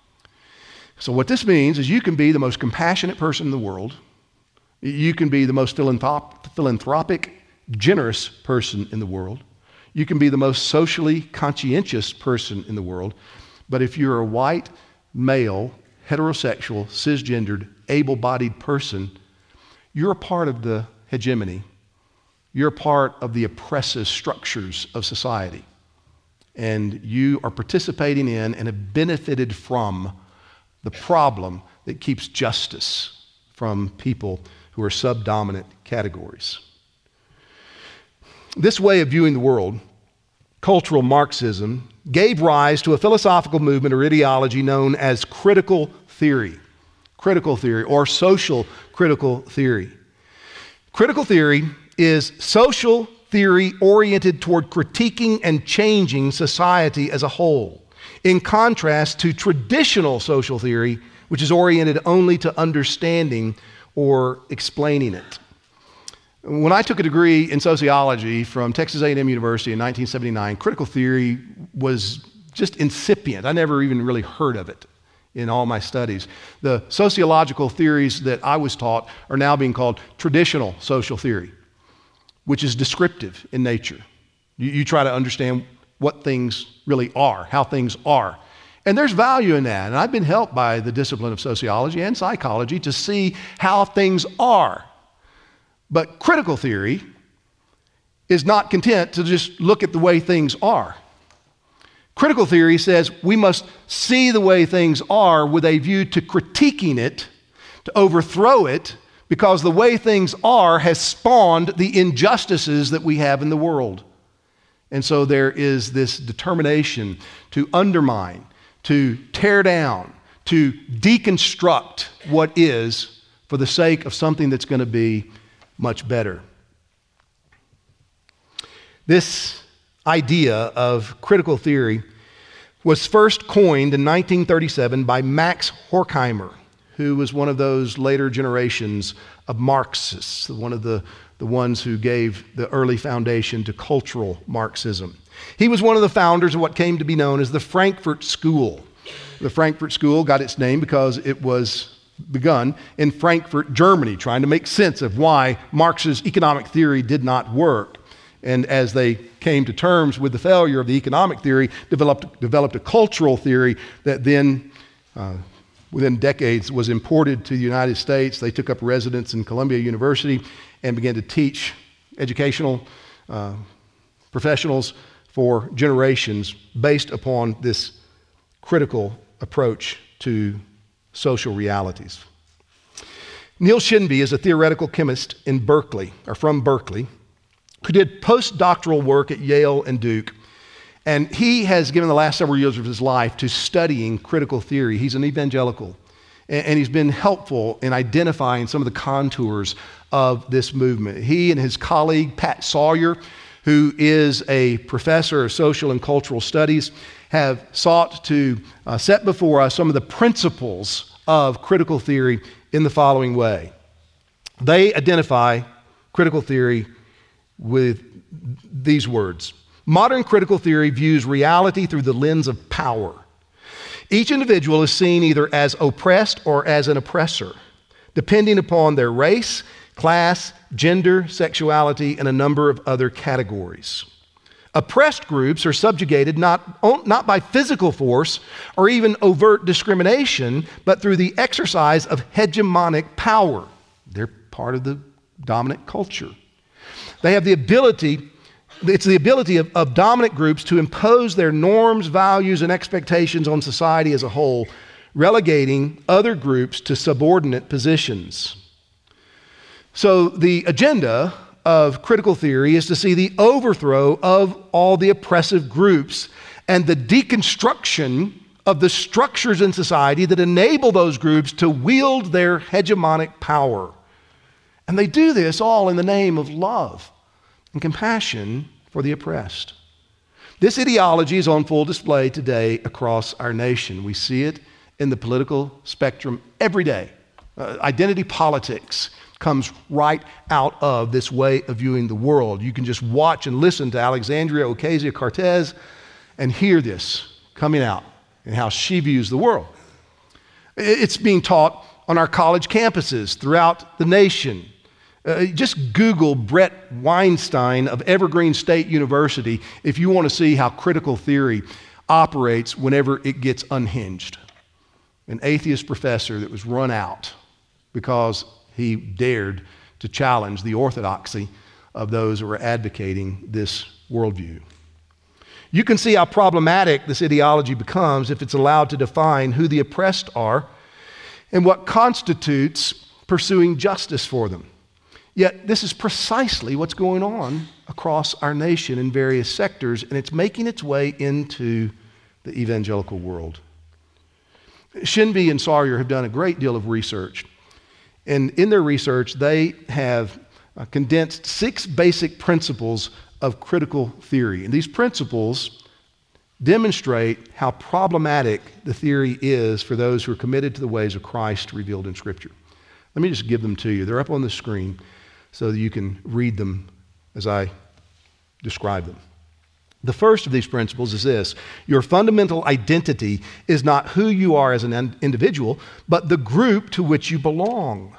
So what this means is you can be the most compassionate person in the world. You can be the most philanthropic, generous person in the world. You can be the most socially conscientious person in the world. But if you're a white, male, heterosexual, cisgendered, able-bodied person, you're a part of the hegemony. You're a part of the oppressive structures of society. And you are participating in and have benefited from the problem that keeps justice from people who are subdominant categories. This way of viewing the world, cultural Marxism, gave rise to a philosophical movement or ideology known as critical theory or social critical theory. Critical theory is social theory oriented toward critiquing and changing society as a whole, in contrast to traditional social theory, which is oriented only to understanding or explaining it. When I took a degree in sociology from Texas A&M University in 1979, critical theory was just incipient. I never even really heard of it in all my studies. The sociological theories that I was taught are now being called traditional social theory, which is descriptive in nature. You try to understand what things really are, how things are. And there's value in that. And I've been helped by the discipline of sociology and psychology to see how things are. But critical theory is not content to just look at the way things are. Critical theory says we must see the way things are with a view to critiquing it, to overthrow it, because the way things are has spawned the injustices that we have in the world. And so there is this determination to undermine, to tear down, to deconstruct what is for the sake of something that's going to be much better. This idea of critical theory was first coined in 1937 by Max Horkheimer, who was one of those later generations of Marxists, one of the ones who gave the early foundation to cultural Marxism. He was one of the founders of what came to be known as the Frankfurt School. The Frankfurt School got its name because it was begun in Frankfurt, Germany, trying to make sense of why Marx's economic theory did not work. And as they came to terms with the failure of the economic theory, developed a cultural theory that then, within decades, was imported to the United States. They took up residence in Columbia University and began to teach educational professionals for generations based upon this critical approach to social realities. Neil Shenby is a theoretical chemist in Berkeley, or from Berkeley, who did postdoctoral work at Yale and Duke. And he has given the last several years of his life to studying critical theory. He's an evangelical, and he's been helpful in identifying some of the contours of this movement. He and his colleague, Pat Sawyer, who is a professor of social and cultural studies, have sought to set before us some of the principles of critical theory in the following way. They identify critical theory with these words. Modern critical theory views reality through the lens of power. Each individual is seen either as oppressed or as an oppressor, depending upon their race, class, gender, sexuality, and a number of other categories. Oppressed groups are subjugated not by physical force or even overt discrimination, but through the exercise of hegemonic power. They're part of the dominant culture. They have the ability of dominant groups to impose their norms, values, and expectations on society as a whole, relegating other groups to subordinate positions. So the agenda of critical theory is to see the overthrow of all the oppressive groups and the deconstruction of the structures in society that enable those groups to wield their hegemonic power. And they do this all in the name of love and compassion for the oppressed. This ideology is on full display today across our nation. We see it in the political spectrum every day. Identity politics comes right out of this way of viewing the world. You can just watch and listen to Alexandria Ocasio-Cortez and hear this coming out and how she views the world. It's being taught on our college campuses throughout the nation. Just Google Brett Weinstein of Evergreen State University if you want to see how critical theory operates whenever it gets unhinged. An atheist professor that was run out because he dared to challenge the orthodoxy of those who were advocating this worldview. You can see how problematic this ideology becomes if it's allowed to define who the oppressed are and what constitutes pursuing justice for them. Yet this is precisely what's going on across our nation in various sectors, and it's making its way into the evangelical world. Shenby and Sawyer have done a great deal of research. And in their research, they have condensed 6 basic principles of critical theory. And these principles demonstrate how problematic the theory is for those who are committed to the ways of Christ revealed in Scripture. Let me just give them to you. They're up on the screen so that you can read them as I describe them. The first of these principles is this: your fundamental identity is not who you are as an individual, but the group to which you belong.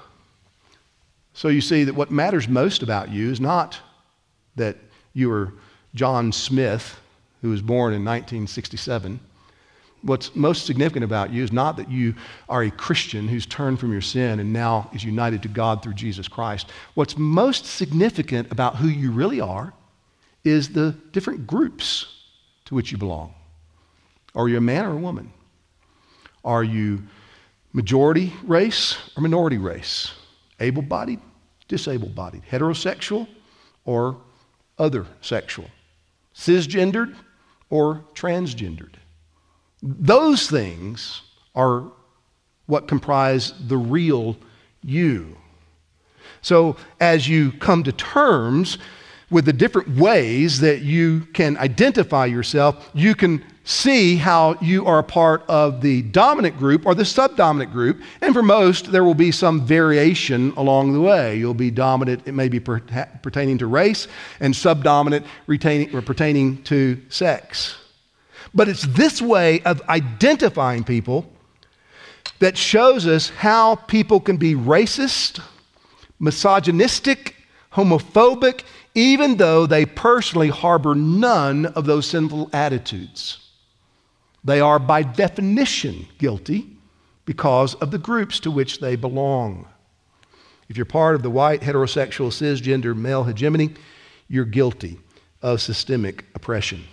So you see that what matters most about you is not that you are John Smith, who was born in 1967. What's most significant about you is not that you are a Christian who's turned from your sin and now is united to God through Jesus Christ. What's most significant about who you really are is the different groups to which you belong. Are you a man or a woman? Are you majority race or minority race? Able-bodied, disabled-bodied, heterosexual or other sexual, cisgendered or transgendered? Those things are what comprise the real you. So as you come to terms with the different ways that you can identify yourself, you can see how you are a part of the dominant group or the subdominant group. And for most, there will be some variation along the way. You'll be dominant, it may be pertaining to race, and subdominant pertaining to sex. But it's this way of identifying people that shows us how people can be racist, misogynistic, homophobic, even though they personally harbor none of those sinful attitudes. They are by definition guilty because of the groups to which they belong. If you're part of the white, heterosexual, cisgender male hegemony, you're guilty of systemic oppression.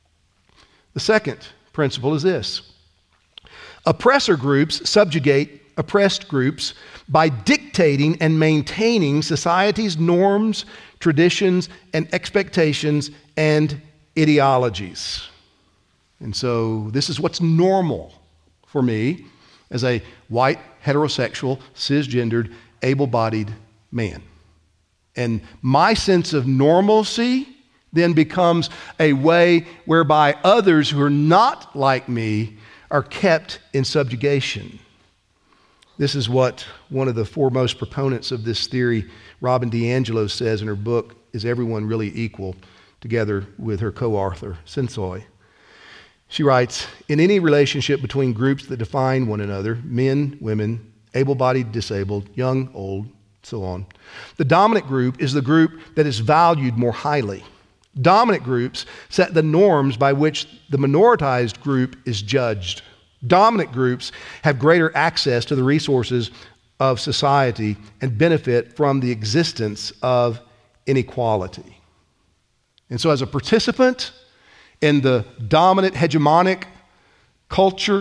The second principle is this: oppressor groups subjugate oppressed groups by dictating and maintaining society's norms, traditions, and expectations and ideologies. And so this is what's normal for me as a white, heterosexual, cisgendered, able-bodied man. And my sense of normalcy then becomes a way whereby others who are not like me are kept in subjugation. This is what one of the foremost proponents of this theory, Robin DiAngelo, says in her book, Is Everyone Really Equal?, together with her co-author, Sensoy. She writes, in any relationship between groups that define one another, men, women, able-bodied, disabled, young, old, so on, the dominant group is the group that is valued more highly. Dominant groups set the norms by which the minoritized group is judged. Dominant groups have greater access to the resources of society and benefit from the existence of inequality. And so as a participant in the dominant hegemonic culture,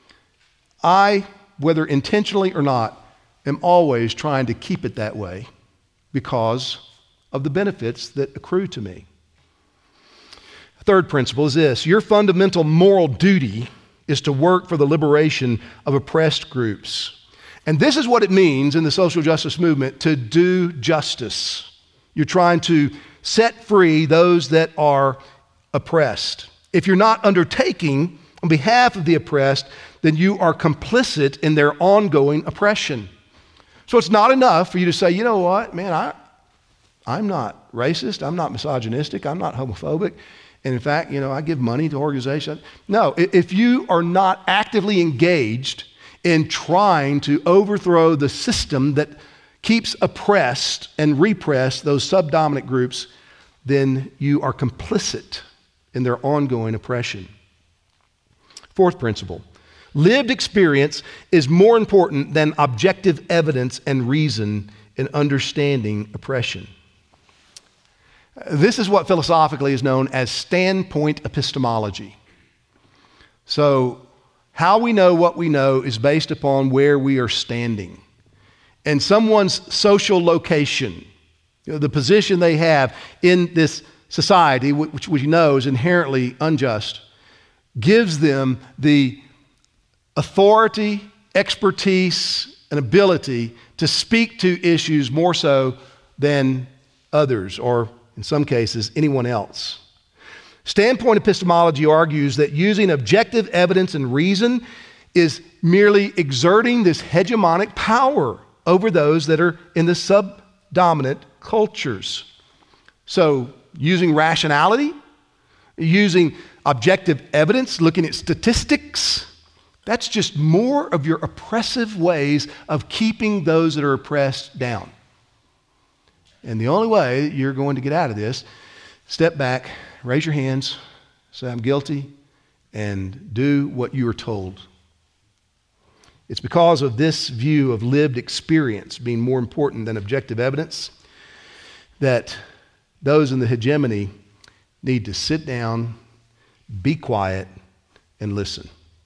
I, whether intentionally or not, am always trying to keep it that way because of the benefits that accrue to me. Third principle is this: your fundamental moral duty is to work for the liberation of oppressed groups. And this is what it means in the social justice movement to do justice. You're trying to set free those that are oppressed. If you're not undertaking on behalf of the oppressed, then you are complicit in their ongoing oppression. So it's not enough for you to say, you know what, man, I'm not racist, I'm not misogynistic, I'm not homophobic. And in fact, I give money to organizations. No, if you are not actively engaged in trying to overthrow the system that keeps oppressed and repressed those subdominant groups, then you are complicit in their ongoing oppression. Fourth principle: lived experience is more important than objective evidence and reason in understanding oppression. This is what philosophically is known as standpoint epistemology. So, how we know what we know is based upon where we are standing. And someone's social location, the position they have in this society, which we know is inherently unjust, gives them the authority, expertise, and ability to speak to issues more so than others, or in some cases, anyone else. Standpoint epistemology argues that using objective evidence and reason is merely exerting this hegemonic power over those that are in the subdominant cultures. So, using rationality, using objective evidence, looking at statistics, that's just more of your oppressive ways of keeping those that are oppressed down. And the only way you're going to get out of this, step back, raise your hands, say, I'm guilty, and do what you are told. It's because of this view of lived experience being more important than objective evidence that those in the hegemony need to sit down, be quiet, and listen.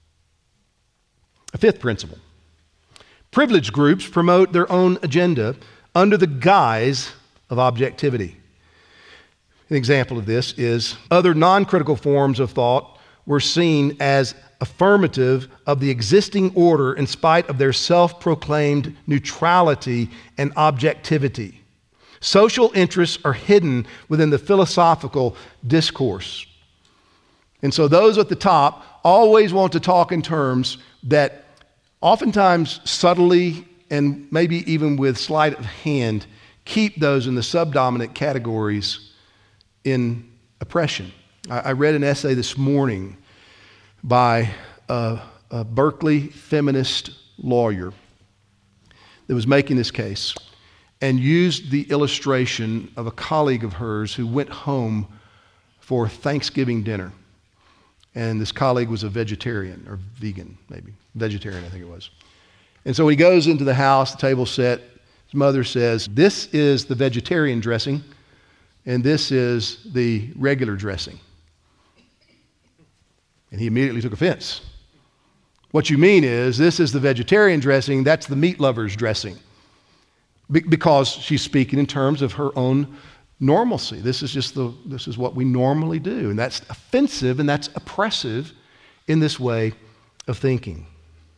A fifth principle: privileged groups promote their own agenda under the guise of objectivity. An example of this is other non-critical forms of thought were seen as affirmative of the existing order in spite of their self-proclaimed neutrality and objectivity. Social interests are hidden within the philosophical discourse. And so those at the top always want to talk in terms that oftentimes subtly and maybe even with sleight of hand keep those in the subdominant categories in oppression. I read an essay this morning by a Berkeley feminist lawyer that was making this case and used the illustration of a colleague of hers who went home for Thanksgiving dinner. And this colleague was a vegetarian, or vegan maybe, vegetarian I think it was. And so when he goes into the house, the table's set, his mother says, this is the vegetarian dressing, and this is the regular dressing. And he immediately took offense. What you mean is, this is the vegetarian dressing, that's the meat lover's dressing. Because she's speaking in terms of her own normalcy. This is what we normally do. And that's offensive and that's oppressive in this way of thinking.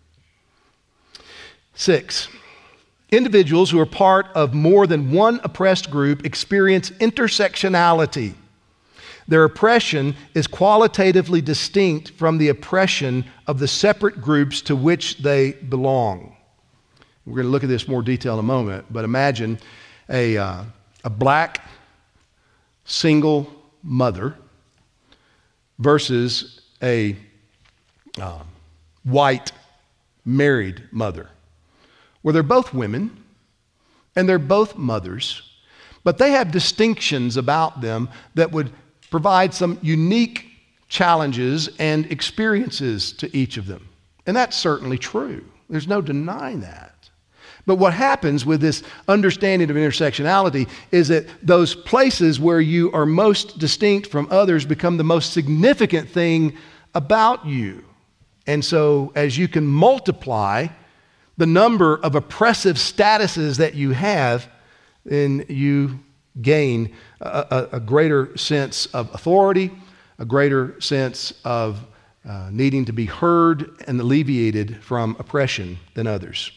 6, individuals who are part of more than one oppressed group experience intersectionality. Their oppression is qualitatively distinct from the oppression of the separate groups to which they belong. We're going to look at this in more detail in a moment, but imagine a black single mother versus a white married mother, where they're both women and they're both mothers, but they have distinctions about them that would provide some unique challenges and experiences to each of them. And that's certainly true. There's no denying that. But what happens with this understanding of intersectionality is that those places where you are most distinct from others become the most significant thing about you. And so as you can multiply the number of oppressive statuses that you have, then you gain a greater sense of authority, a greater sense of needing to be heard and alleviated from oppression than others.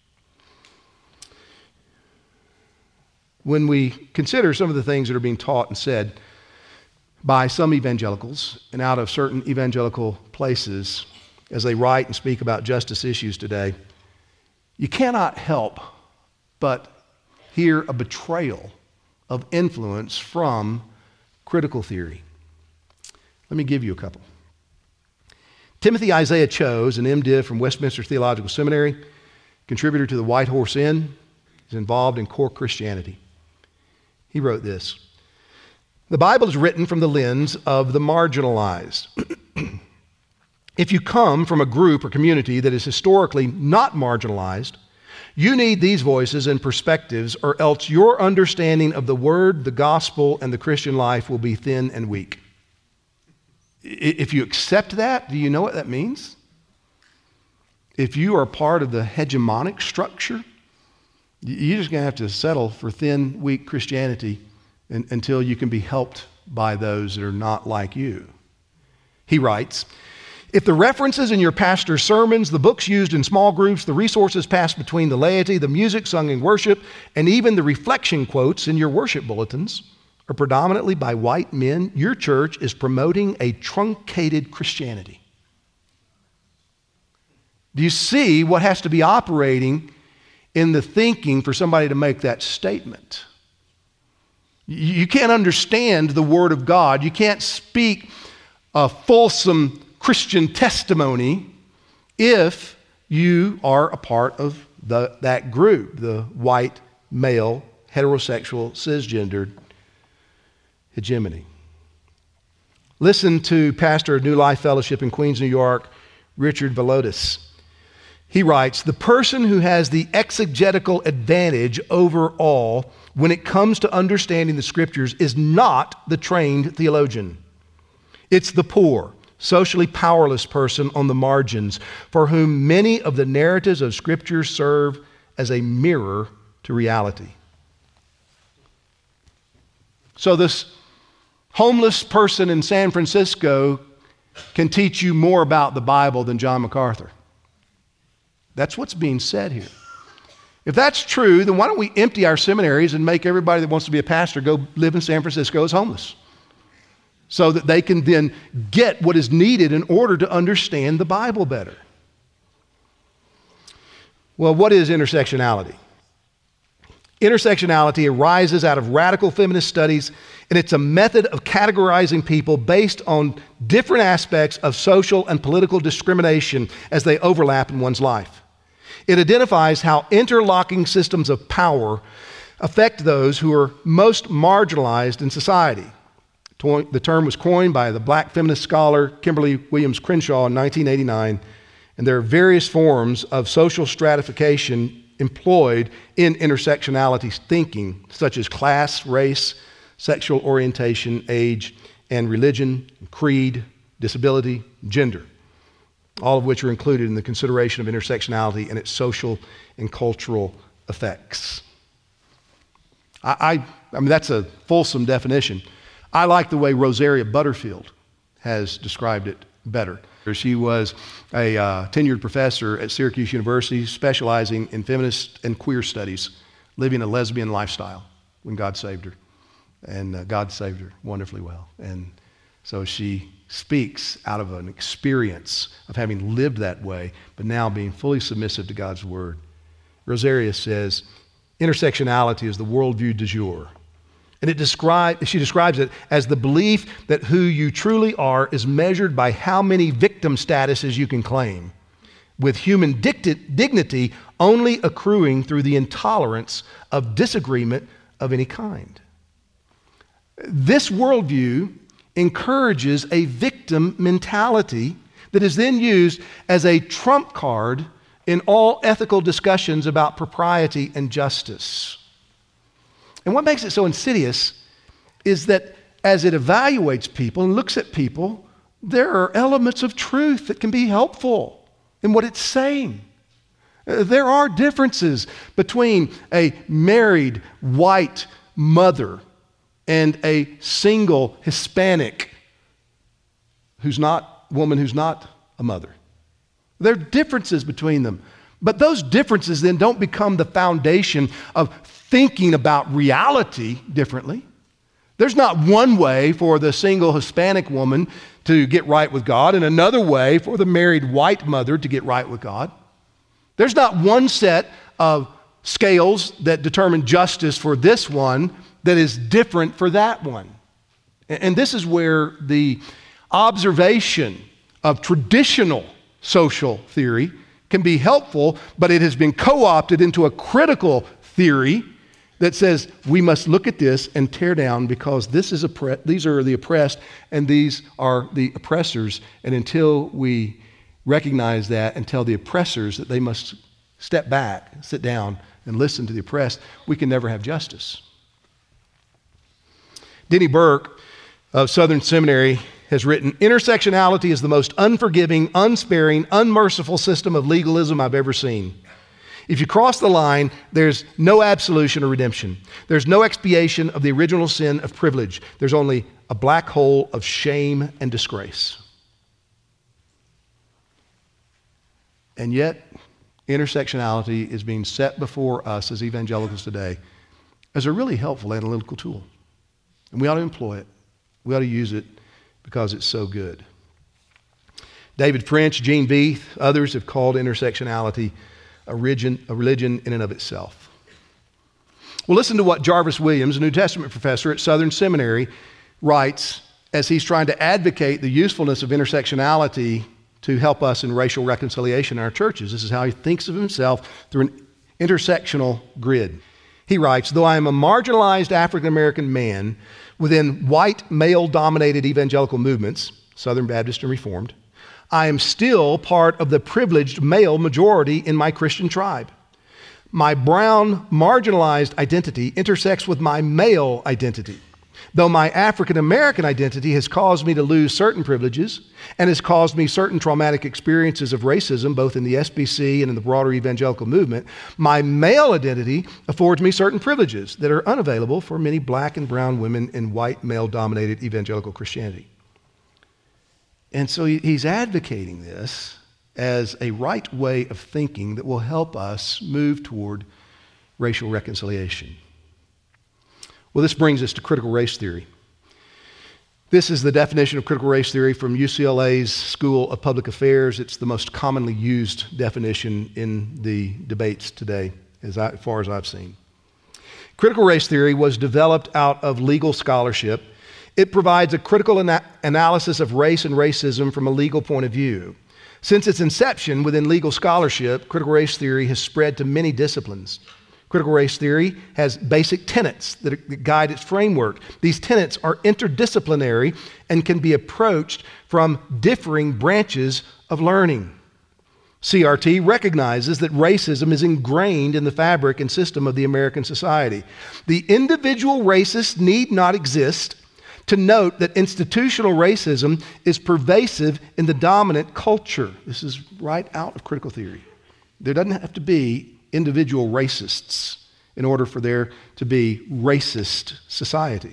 When we consider some of the things that are being taught and said by some evangelicals and out of certain evangelical places as they write and speak about justice issues today, you cannot help but hear a betrayal of influence from critical theory. Let me give you a couple. Timothy Isaiah Chose, an MDiv from Westminster Theological Seminary, contributor to the White Horse Inn, is involved in core Christianity. He wrote this: "The Bible is written from the lens of the marginalized. If you come from a group or community that is historically not marginalized, you need these voices and perspectives, or else your understanding of the Word, the gospel, and the Christian life will be thin and weak." If you accept that, do you know what that means? If you are part of the hegemonic structure, you're just going to have to settle for thin, weak Christianity until you can be helped by those that are not like you. He writes, "If the references in your pastor's sermons, the books used in small groups, the resources passed between the laity, the music sung in worship, and even the reflection quotes in your worship bulletins are predominantly by white men, your church is promoting a truncated Christianity." Do you see what has to be operating in the thinking for somebody to make that statement? You can't understand the Word of God. You can't speak a fulsome Christian testimony if you are a part of that group, the white, male, heterosexual, cisgendered hegemony. Listen to pastor of New Life Fellowship in Queens, New York, Richard Velotis. He writes, "The person who has the exegetical advantage over all when it comes to understanding the Scriptures is not the trained theologian. It's the poor, socially powerless person on the margins for whom many of the narratives of Scripture serve as a mirror to reality." So this homeless person in San Francisco can teach you more about the Bible than John MacArthur. That's what's being said here. If that's true, then why don't we empty our seminaries and make everybody that wants to be a pastor go live in San Francisco as homeless, so that they can then get what is needed in order to understand the Bible better? Well, what is intersectionality? Intersectionality arises out of radical feminist studies, and it's a method of categorizing people based on different aspects of social and political discrimination as they overlap in one's life. It identifies how interlocking systems of power affect those who are most marginalized in society. The term was coined by the black feminist scholar Kimberly Williams Crenshaw in 1989, and there are various forms of social stratification employed in intersectionality thinking, such as class, race, sexual orientation, age, and religion, creed, disability, gender. all of which are included in the consideration of intersectionality and its social and cultural effects. I mean, that's a fulsome definition. I like the way Rosaria Butterfield has described it better. She was a tenured professor at Syracuse University specializing in feminist and queer studies, living a lesbian lifestyle when God saved her. And God saved her wonderfully well. And so she speaks out of an experience of having lived that way, but now being fully submissive to God's word. Rosaria says, intersectionality is the worldview du jour. And she describes it as the belief that who you truly are is measured by how many victim statuses you can claim, with human dignity only accruing through the intolerance of disagreement of any kind. This worldview encourages a victim mentality that is then used as a trump card in all ethical discussions about propriety and justice. And what makes it so insidious is that as it evaluates people and looks at people, there are elements of truth that can be helpful in what it's saying. There are differences between a married white mother and a single Hispanic woman who's not a mother. There are differences between them. But those differences then don't become the foundation of thinking about reality differently. There's not one way for the single Hispanic woman to get right with God and another way for the married white mother to get right with God. There's not one set of scales that determine justice for this one that is different for that one. And this is where the observation of traditional social theory can be helpful, but it has been co-opted into a critical theory that says we must look at this and tear down because these are the oppressed and these are the oppressors. And until we recognize that and tell the oppressors that they must step back, sit down, and listen to the oppressed, we can never have justice. Denny Burke of Southern Seminary has written, intersectionality is the most unforgiving, unsparing, unmerciful system of legalism I've ever seen. If you cross the line, there's no absolution or redemption. There's no expiation of the original sin of privilege. There's only a black hole of shame and disgrace. And yet, intersectionality is being set before us as evangelicals today as a really helpful analytical tool. And we ought to employ it. We ought to use it because it's so good. David French, Gene Veith, others have called intersectionality a religion in and of itself. Well, listen to what Jarvis Williams, a New Testament professor at Southern Seminary, writes as he's trying to advocate the usefulness of intersectionality to help us in racial reconciliation in our churches. This is how he thinks of himself through an intersectional grid. He writes, though I am a marginalized African-American man within white male-dominated evangelical movements, Southern Baptist and Reformed, I am still part of the privileged male majority in my Christian tribe. My brown, marginalized identity intersects with my male identity, though my African-American identity has caused me to lose certain privileges and has caused me certain traumatic experiences of racism, both in the SBC and in the broader evangelical movement. My male identity affords me certain privileges that are unavailable for many black and brown women in white, male-dominated evangelical Christianity. And so he's advocating this as a right way of thinking that will help us move toward racial reconciliation. Well, this brings us to critical race theory. This is the definition of critical race theory from UCLA's School of Public Affairs. It's the most commonly used definition in the debates today, as far as I've seen. Critical race theory was developed out of legal scholarship. It provides a critical analysis of race and racism from a legal point of view. Since its inception within legal scholarship, critical race theory has spread to many disciplines. Critical race theory has basic tenets that guide its framework. These tenets are interdisciplinary and can be approached from differing branches of learning. CRT recognizes that racism is ingrained in the fabric and system of the American society. The individual racist need not exist to note that institutional racism is pervasive in the dominant culture. This is right out of critical theory. There doesn't have to be individual racists in order for there to be racist society.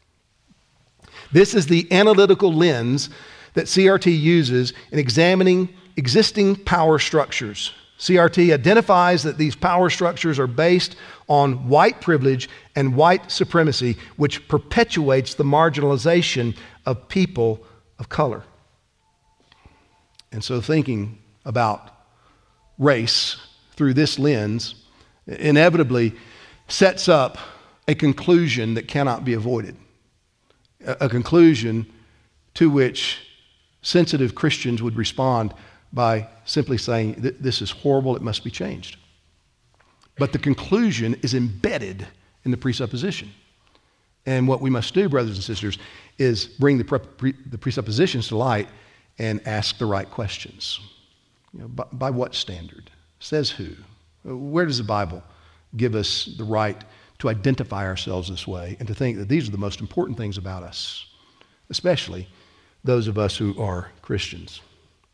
This is the analytical lens that CRT uses in examining existing power structures. CRT identifies that these power structures are based on white privilege and white supremacy, which perpetuates the marginalization of people of color. And so thinking about race through this lens inevitably sets up a conclusion that cannot be avoided, a conclusion to which sensitive Christians would respond by simply saying, this is horrible, it must be changed. But the conclusion is embedded in the presupposition. And what we must do, brothers and sisters, is bring the presuppositions to light and ask the right questions. By what standard? Says who? Where does the Bible give us the right to identify ourselves this way and to think that these are the most important things about us, especially those of us who are Christians?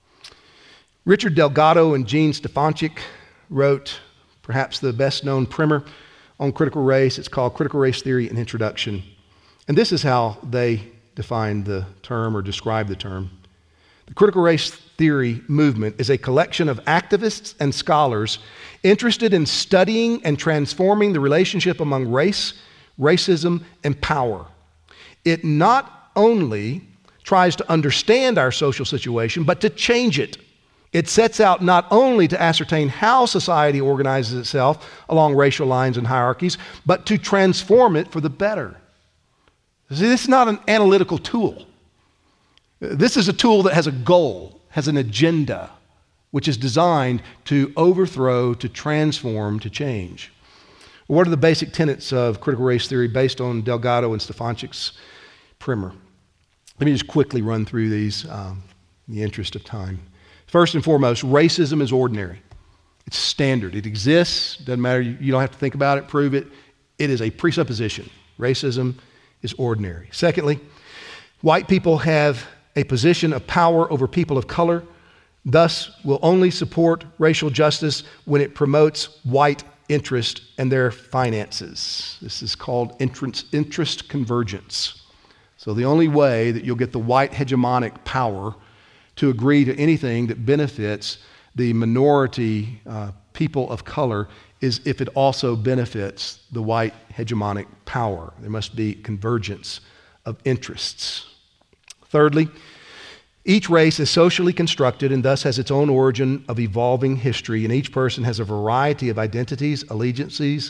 Richard Delgado and Gene Stefanchik wrote perhaps the best-known primer on critical race. It's called Critical Race Theory and Introduction. And this is how they define the term or describe the term. The critical race theory movement is a collection of activists and scholars interested in studying and transforming the relationship among race, racism, and power. It not only tries to understand our social situation, but to change it. It sets out not only to ascertain how society organizes itself along racial lines and hierarchies, but to transform it for the better. See, this is not an analytical tool. This is a tool that has a goal, has an agenda, which is designed to overthrow, to transform, to change. What are the basic tenets of critical race theory based on Delgado and Stefanchik's primer? Let me just quickly run through these in the interest of time. First and foremost, racism is ordinary. It's standard. It exists. Doesn't matter. You don't have to think about it, prove it. It is a presupposition. Racism is ordinary. Secondly, white people have a position of power over people of color, thus will only support racial justice when it promotes white interest and their finances. This is called interest convergence. So the only way that you'll get the white hegemonic power to agree to anything that benefits the minority people of color is if it also benefits the white hegemonic power. There must be convergence of interests. Thirdly, each race is socially constructed and thus has its own origin of evolving history, and each person has a variety of identities, allegiances,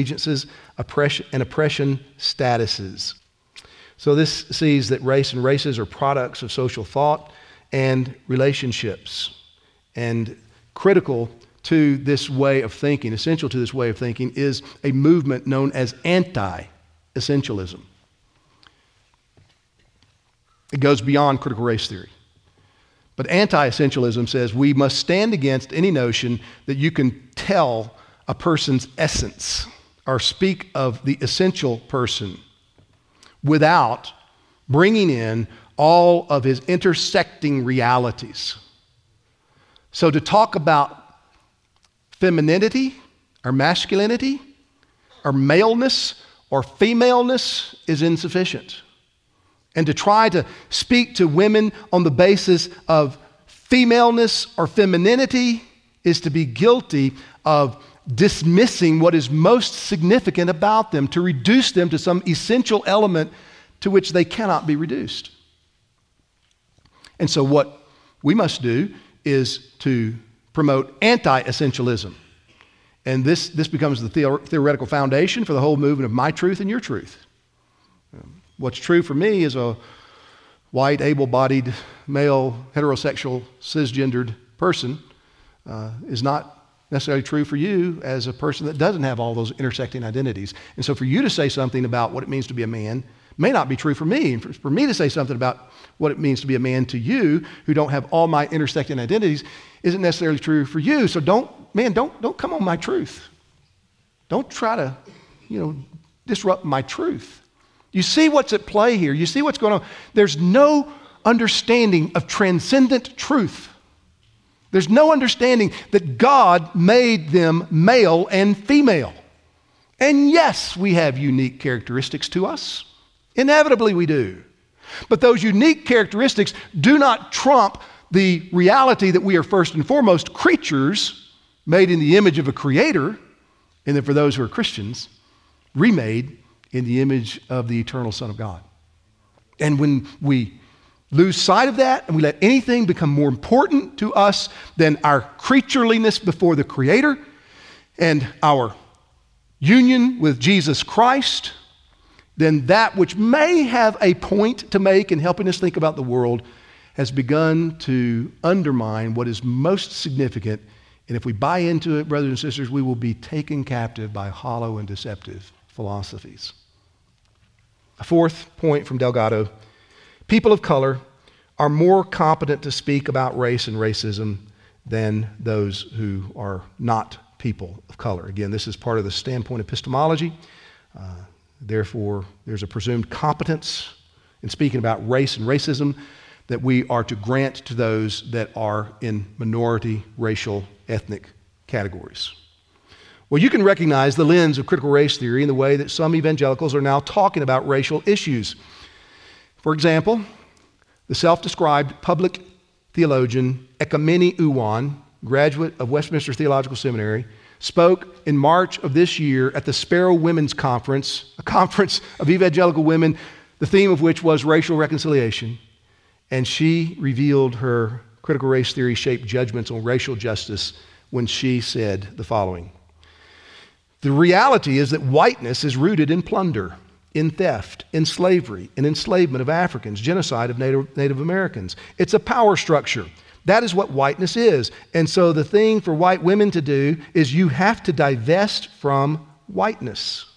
oppression statuses. So this sees that race and races are products of social thought and relationships. And critical to this way of thinking, essential to this way of thinking, is a movement known as anti-essentialism. It goes beyond critical race theory. But anti-essentialism says we must stand against any notion that you can tell a person's essence or speak of the essential person without bringing in all of his intersecting realities. So to talk about femininity or masculinity or maleness or femaleness is insufficient. And to try to speak to women on the basis of femaleness or femininity is to be guilty of dismissing what is most significant about them, to reduce them to some essential element to which they cannot be reduced. And so what we must do is to promote anti-essentialism. And this becomes the theoretical foundation for the whole movement of my truth and your truth. What's true for me as a white, able-bodied, male, heterosexual, cisgendered person is not necessarily true for you as a person that doesn't have all those intersecting identities. And so for you to say something about what it means to be a man may not be true for me. And for me to say something about what it means to be a man to you who don't have all my intersecting identities isn't necessarily true for you. So don't come on my truth. Don't try to, disrupt my truth. You see what's at play here. You see what's going on. There's no understanding of transcendent truth. There's no understanding that God made them male and female. And yes, we have unique characteristics to us. Inevitably we do. But those unique characteristics do not trump the reality that we are first and foremost creatures made in the image of a creator, and then for those who are Christians, remade in the image of the eternal Son of God. And when we lose sight of that and we let anything become more important to us than our creatureliness before the Creator and our union with Jesus Christ, then that which may have a point to make in helping us think about the world has begun to undermine what is most significant. And if we buy into it, brothers and sisters, we will be taken captive by hollow and deceptive philosophies. A fourth point from Delgado: people of color are more competent to speak about race and racism than those who are not people of color. Again, this is part of the standpoint epistemology. Therefore, there's a presumed competence in speaking about race and racism that we are to grant to those that are in minority, racial, ethnic categories. Well, you can recognize the lens of critical race theory in the way that some evangelicals are now talking about racial issues. For example, the self-described public theologian Ekemini Uwan, graduate of Westminster Theological Seminary, spoke in March of this year at the Sparrow Women's Conference, a conference of evangelical women, the theme of which was racial reconciliation. And she revealed her critical race theory-shaped judgments on racial justice when she said the following: the reality is that whiteness is rooted in plunder, in theft, in slavery, in enslavement of Africans, genocide of Native Americans. It's a power structure. That is what whiteness is. And so the thing for white women to do is you have to divest from whiteness.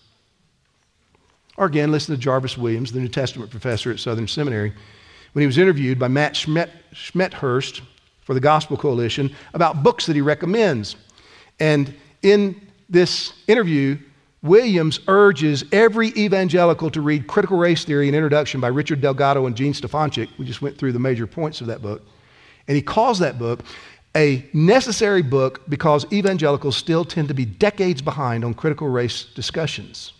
Or again, listen to Jarvis Williams, the New Testament professor at Southern Seminary, when he was interviewed by Matt Schmethurst for the Gospel Coalition about books that he recommends. And in this interview, Williams urges every evangelical to read Critical Race Theory, an introduction by Richard Delgado and Gene Stefanchik. We just went through the major points of that book. And he calls that book a necessary book because evangelicals still tend to be decades behind on critical race discussions.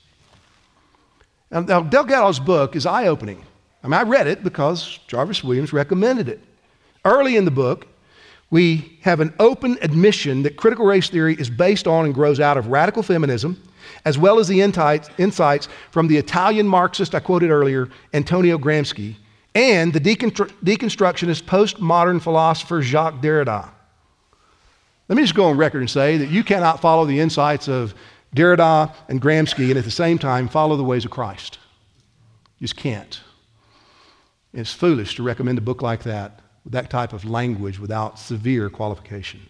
Now Delgado's book is eye-opening. I read it because Jarvis Williams recommended it. Early in the book, we have an open admission that critical race theory is based on and grows out of radical feminism, as well as the insights from the Italian Marxist I quoted earlier, Antonio Gramsci, and the deconstructionist postmodern philosopher Jacques Derrida. Let me just go on record and say that you cannot follow the insights of Derrida and Gramsci and at the same time follow the ways of Christ. You just can't. It's foolish to recommend a book like that, with that type of language, without severe qualification.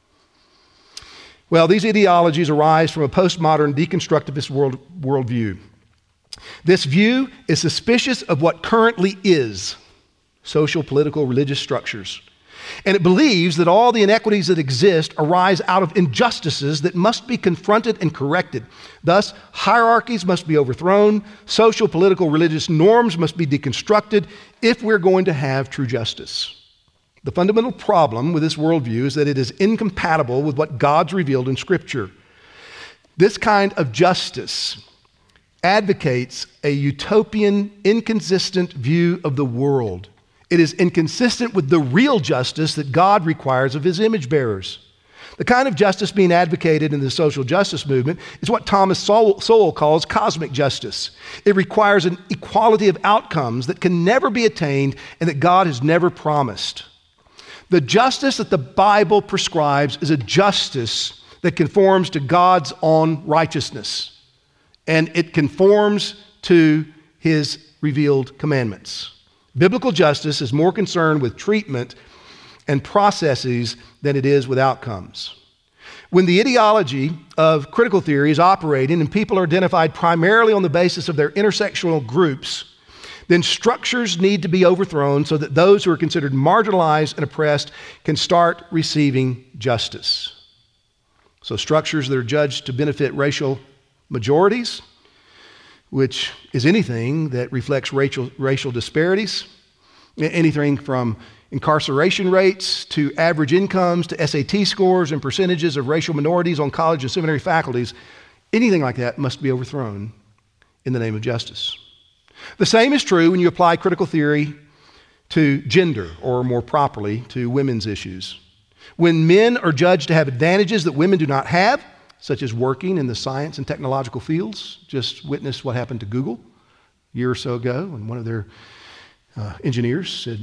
Well, these ideologies arise from a postmodern deconstructivist worldview. This view is suspicious of what currently is social, political, religious structures. And it believes that all the inequities that exist arise out of injustices that must be confronted and corrected. Thus, hierarchies must be overthrown, social, political, religious norms must be deconstructed if we're going to have true justice. The fundamental problem with this worldview is that it is incompatible with what God's revealed in Scripture. This kind of justice advocates a utopian, inconsistent view of the world. It is inconsistent with the real justice that God requires of His image bearers. The kind of justice being advocated in the social justice movement is what Thomas Sowell calls cosmic justice. It requires an equality of outcomes that can never be attained and that God has never promised. The justice that the Bible prescribes is a justice that conforms to God's own righteousness, and it conforms to His revealed commandments. Biblical justice is more concerned with treatment and processes than it is with outcomes. When the ideology of critical theory is operating and people are identified primarily on the basis of their intersectional groups, then structures need to be overthrown so that those who are considered marginalized and oppressed can start receiving justice. So structures that are judged to benefit racial majorities which is anything that reflects racial disparities, anything from incarceration rates to average incomes to SAT scores and percentages of racial minorities on college and seminary faculties. Anything like that must be overthrown in the name of justice. The same is true when you apply critical theory to gender, or more properly, to women's issues. When men are judged to have advantages that women do not have, such as working in the science and technological fields, just witnessed what happened to Google a year or so ago, and one of their engineers said,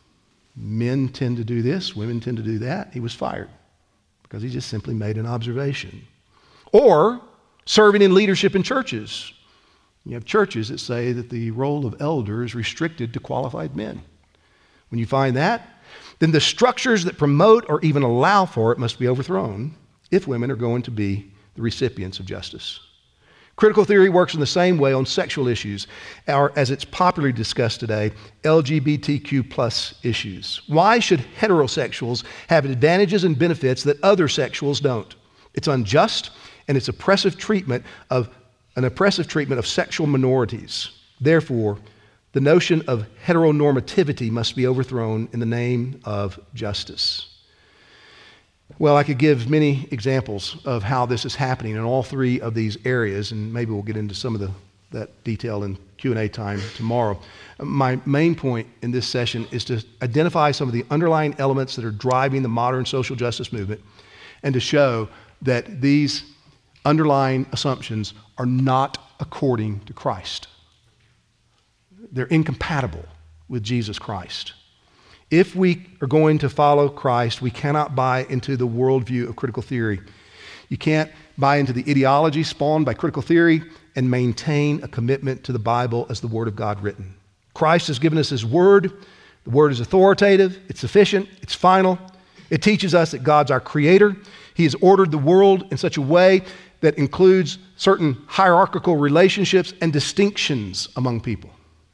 men tend to do this, women tend to do that. He was fired because he just simply made an observation. Or serving in leadership in churches. You have churches that say that the role of elder is restricted to qualified men. When you find that, then the structures that promote or even allow for it must be overthrown if women are going to be the recipients of justice. Critical theory works in the same way on sexual issues, or as it's popularly discussed today, LGBTQ plus issues. Why should heterosexuals have advantages and benefits that other sexuals don't? It's unjust, and it's an oppressive treatment of sexual minorities. Therefore, the notion of heteronormativity must be overthrown in the name of justice. Well, I could give many examples of how this is happening in all three of these areas, and maybe we'll get into some of that detail in Q&A time tomorrow. My main point in this session is to identify some of the underlying elements that are driving the modern social justice movement and to show that these underlying assumptions are not according to Christ. They're incompatible with Jesus Christ. If we are going to follow Christ, we cannot buy into the worldview of critical theory. You can't buy into the ideology spawned by critical theory and maintain a commitment to the Bible as the Word of God written. Christ has given us His Word. The Word is authoritative, it's sufficient, it's final. It teaches us that God's our Creator. He has ordered the world in such a way that includes certain hierarchical relationships and distinctions among people.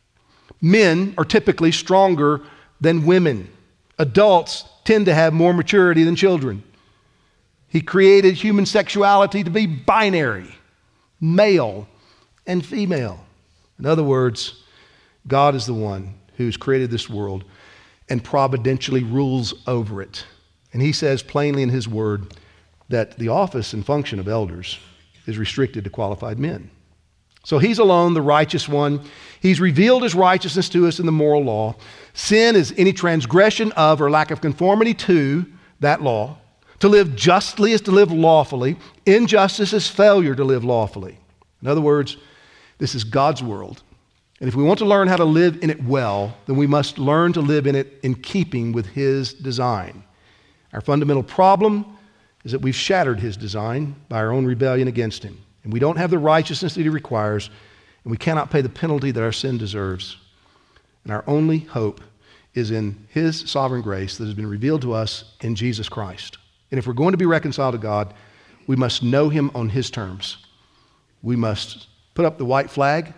Men are typically stronger than women. Adults tend to have more maturity than children. He created human sexuality to be binary, male and female. In other words, God is the one who's created this world and providentially rules over it. And He says plainly in His Word that the office and function of elders is restricted to qualified men. So He's alone the righteous one. He's revealed His righteousness to us in the moral law. Sin is any transgression of or lack of conformity to that law. To live justly is to live lawfully. Injustice is failure to live lawfully. In other words, this is God's world. And if we want to learn how to live in it well, then we must learn to live in it in keeping with His design. Our fundamental problem is that we've shattered His design by our own rebellion against Him. And we don't have the righteousness that He requires, and we cannot pay the penalty that our sin deserves. And our only hope is in His sovereign grace that has been revealed to us in Jesus Christ. And if we're going to be reconciled to God, we must know Him on His terms. We must put up the white flag,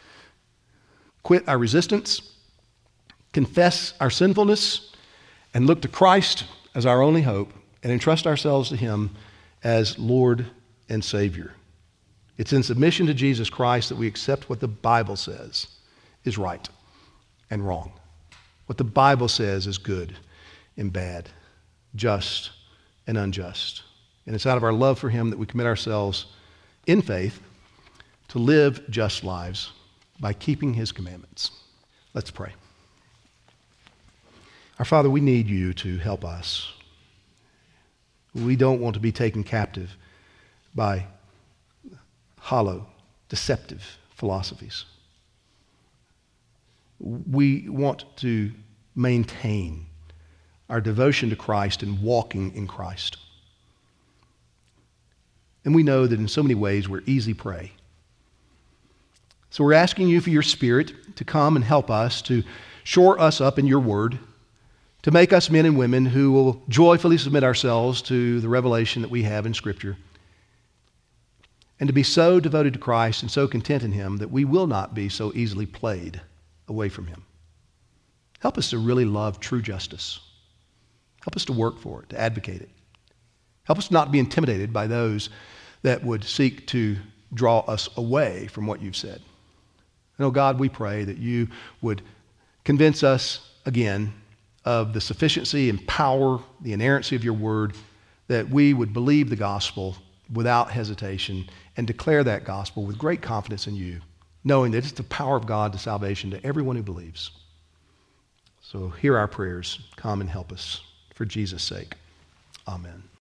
quit our resistance, confess our sinfulness, and look to Christ as our only hope, and entrust ourselves to Him as Lord and Savior. It's in submission to Jesus Christ that we accept what the Bible says is right and wrong. What the Bible says is good and bad, just and unjust. And it's out of our love for Him that we commit ourselves in faith to live just lives by keeping His commandments. Let's pray. Our Father, we need You to help us. We don't want to be taken captive by hollow, deceptive philosophies. We want to maintain our devotion to Christ and walking in Christ. And we know that in so many ways we're easy prey. So we're asking You for Your Spirit to come and help us, to shore us up in Your Word, to make us men and women who will joyfully submit ourselves to the revelation that we have in Scripture, and to be so devoted to Christ and so content in Him that we will not be so easily played away from Him. Help us to really love true justice. Help us to work for it, to advocate it. Help us not be intimidated by those that would seek to draw us away from what You've said. And oh God, we pray that you would convince us again of the sufficiency and power, the inerrancy of your word, that we would believe the gospel without hesitation and declare that gospel with great confidence in you, knowing that it's the power of God to salvation to everyone who believes. So hear our prayers. Come and help us for Jesus' sake. Amen.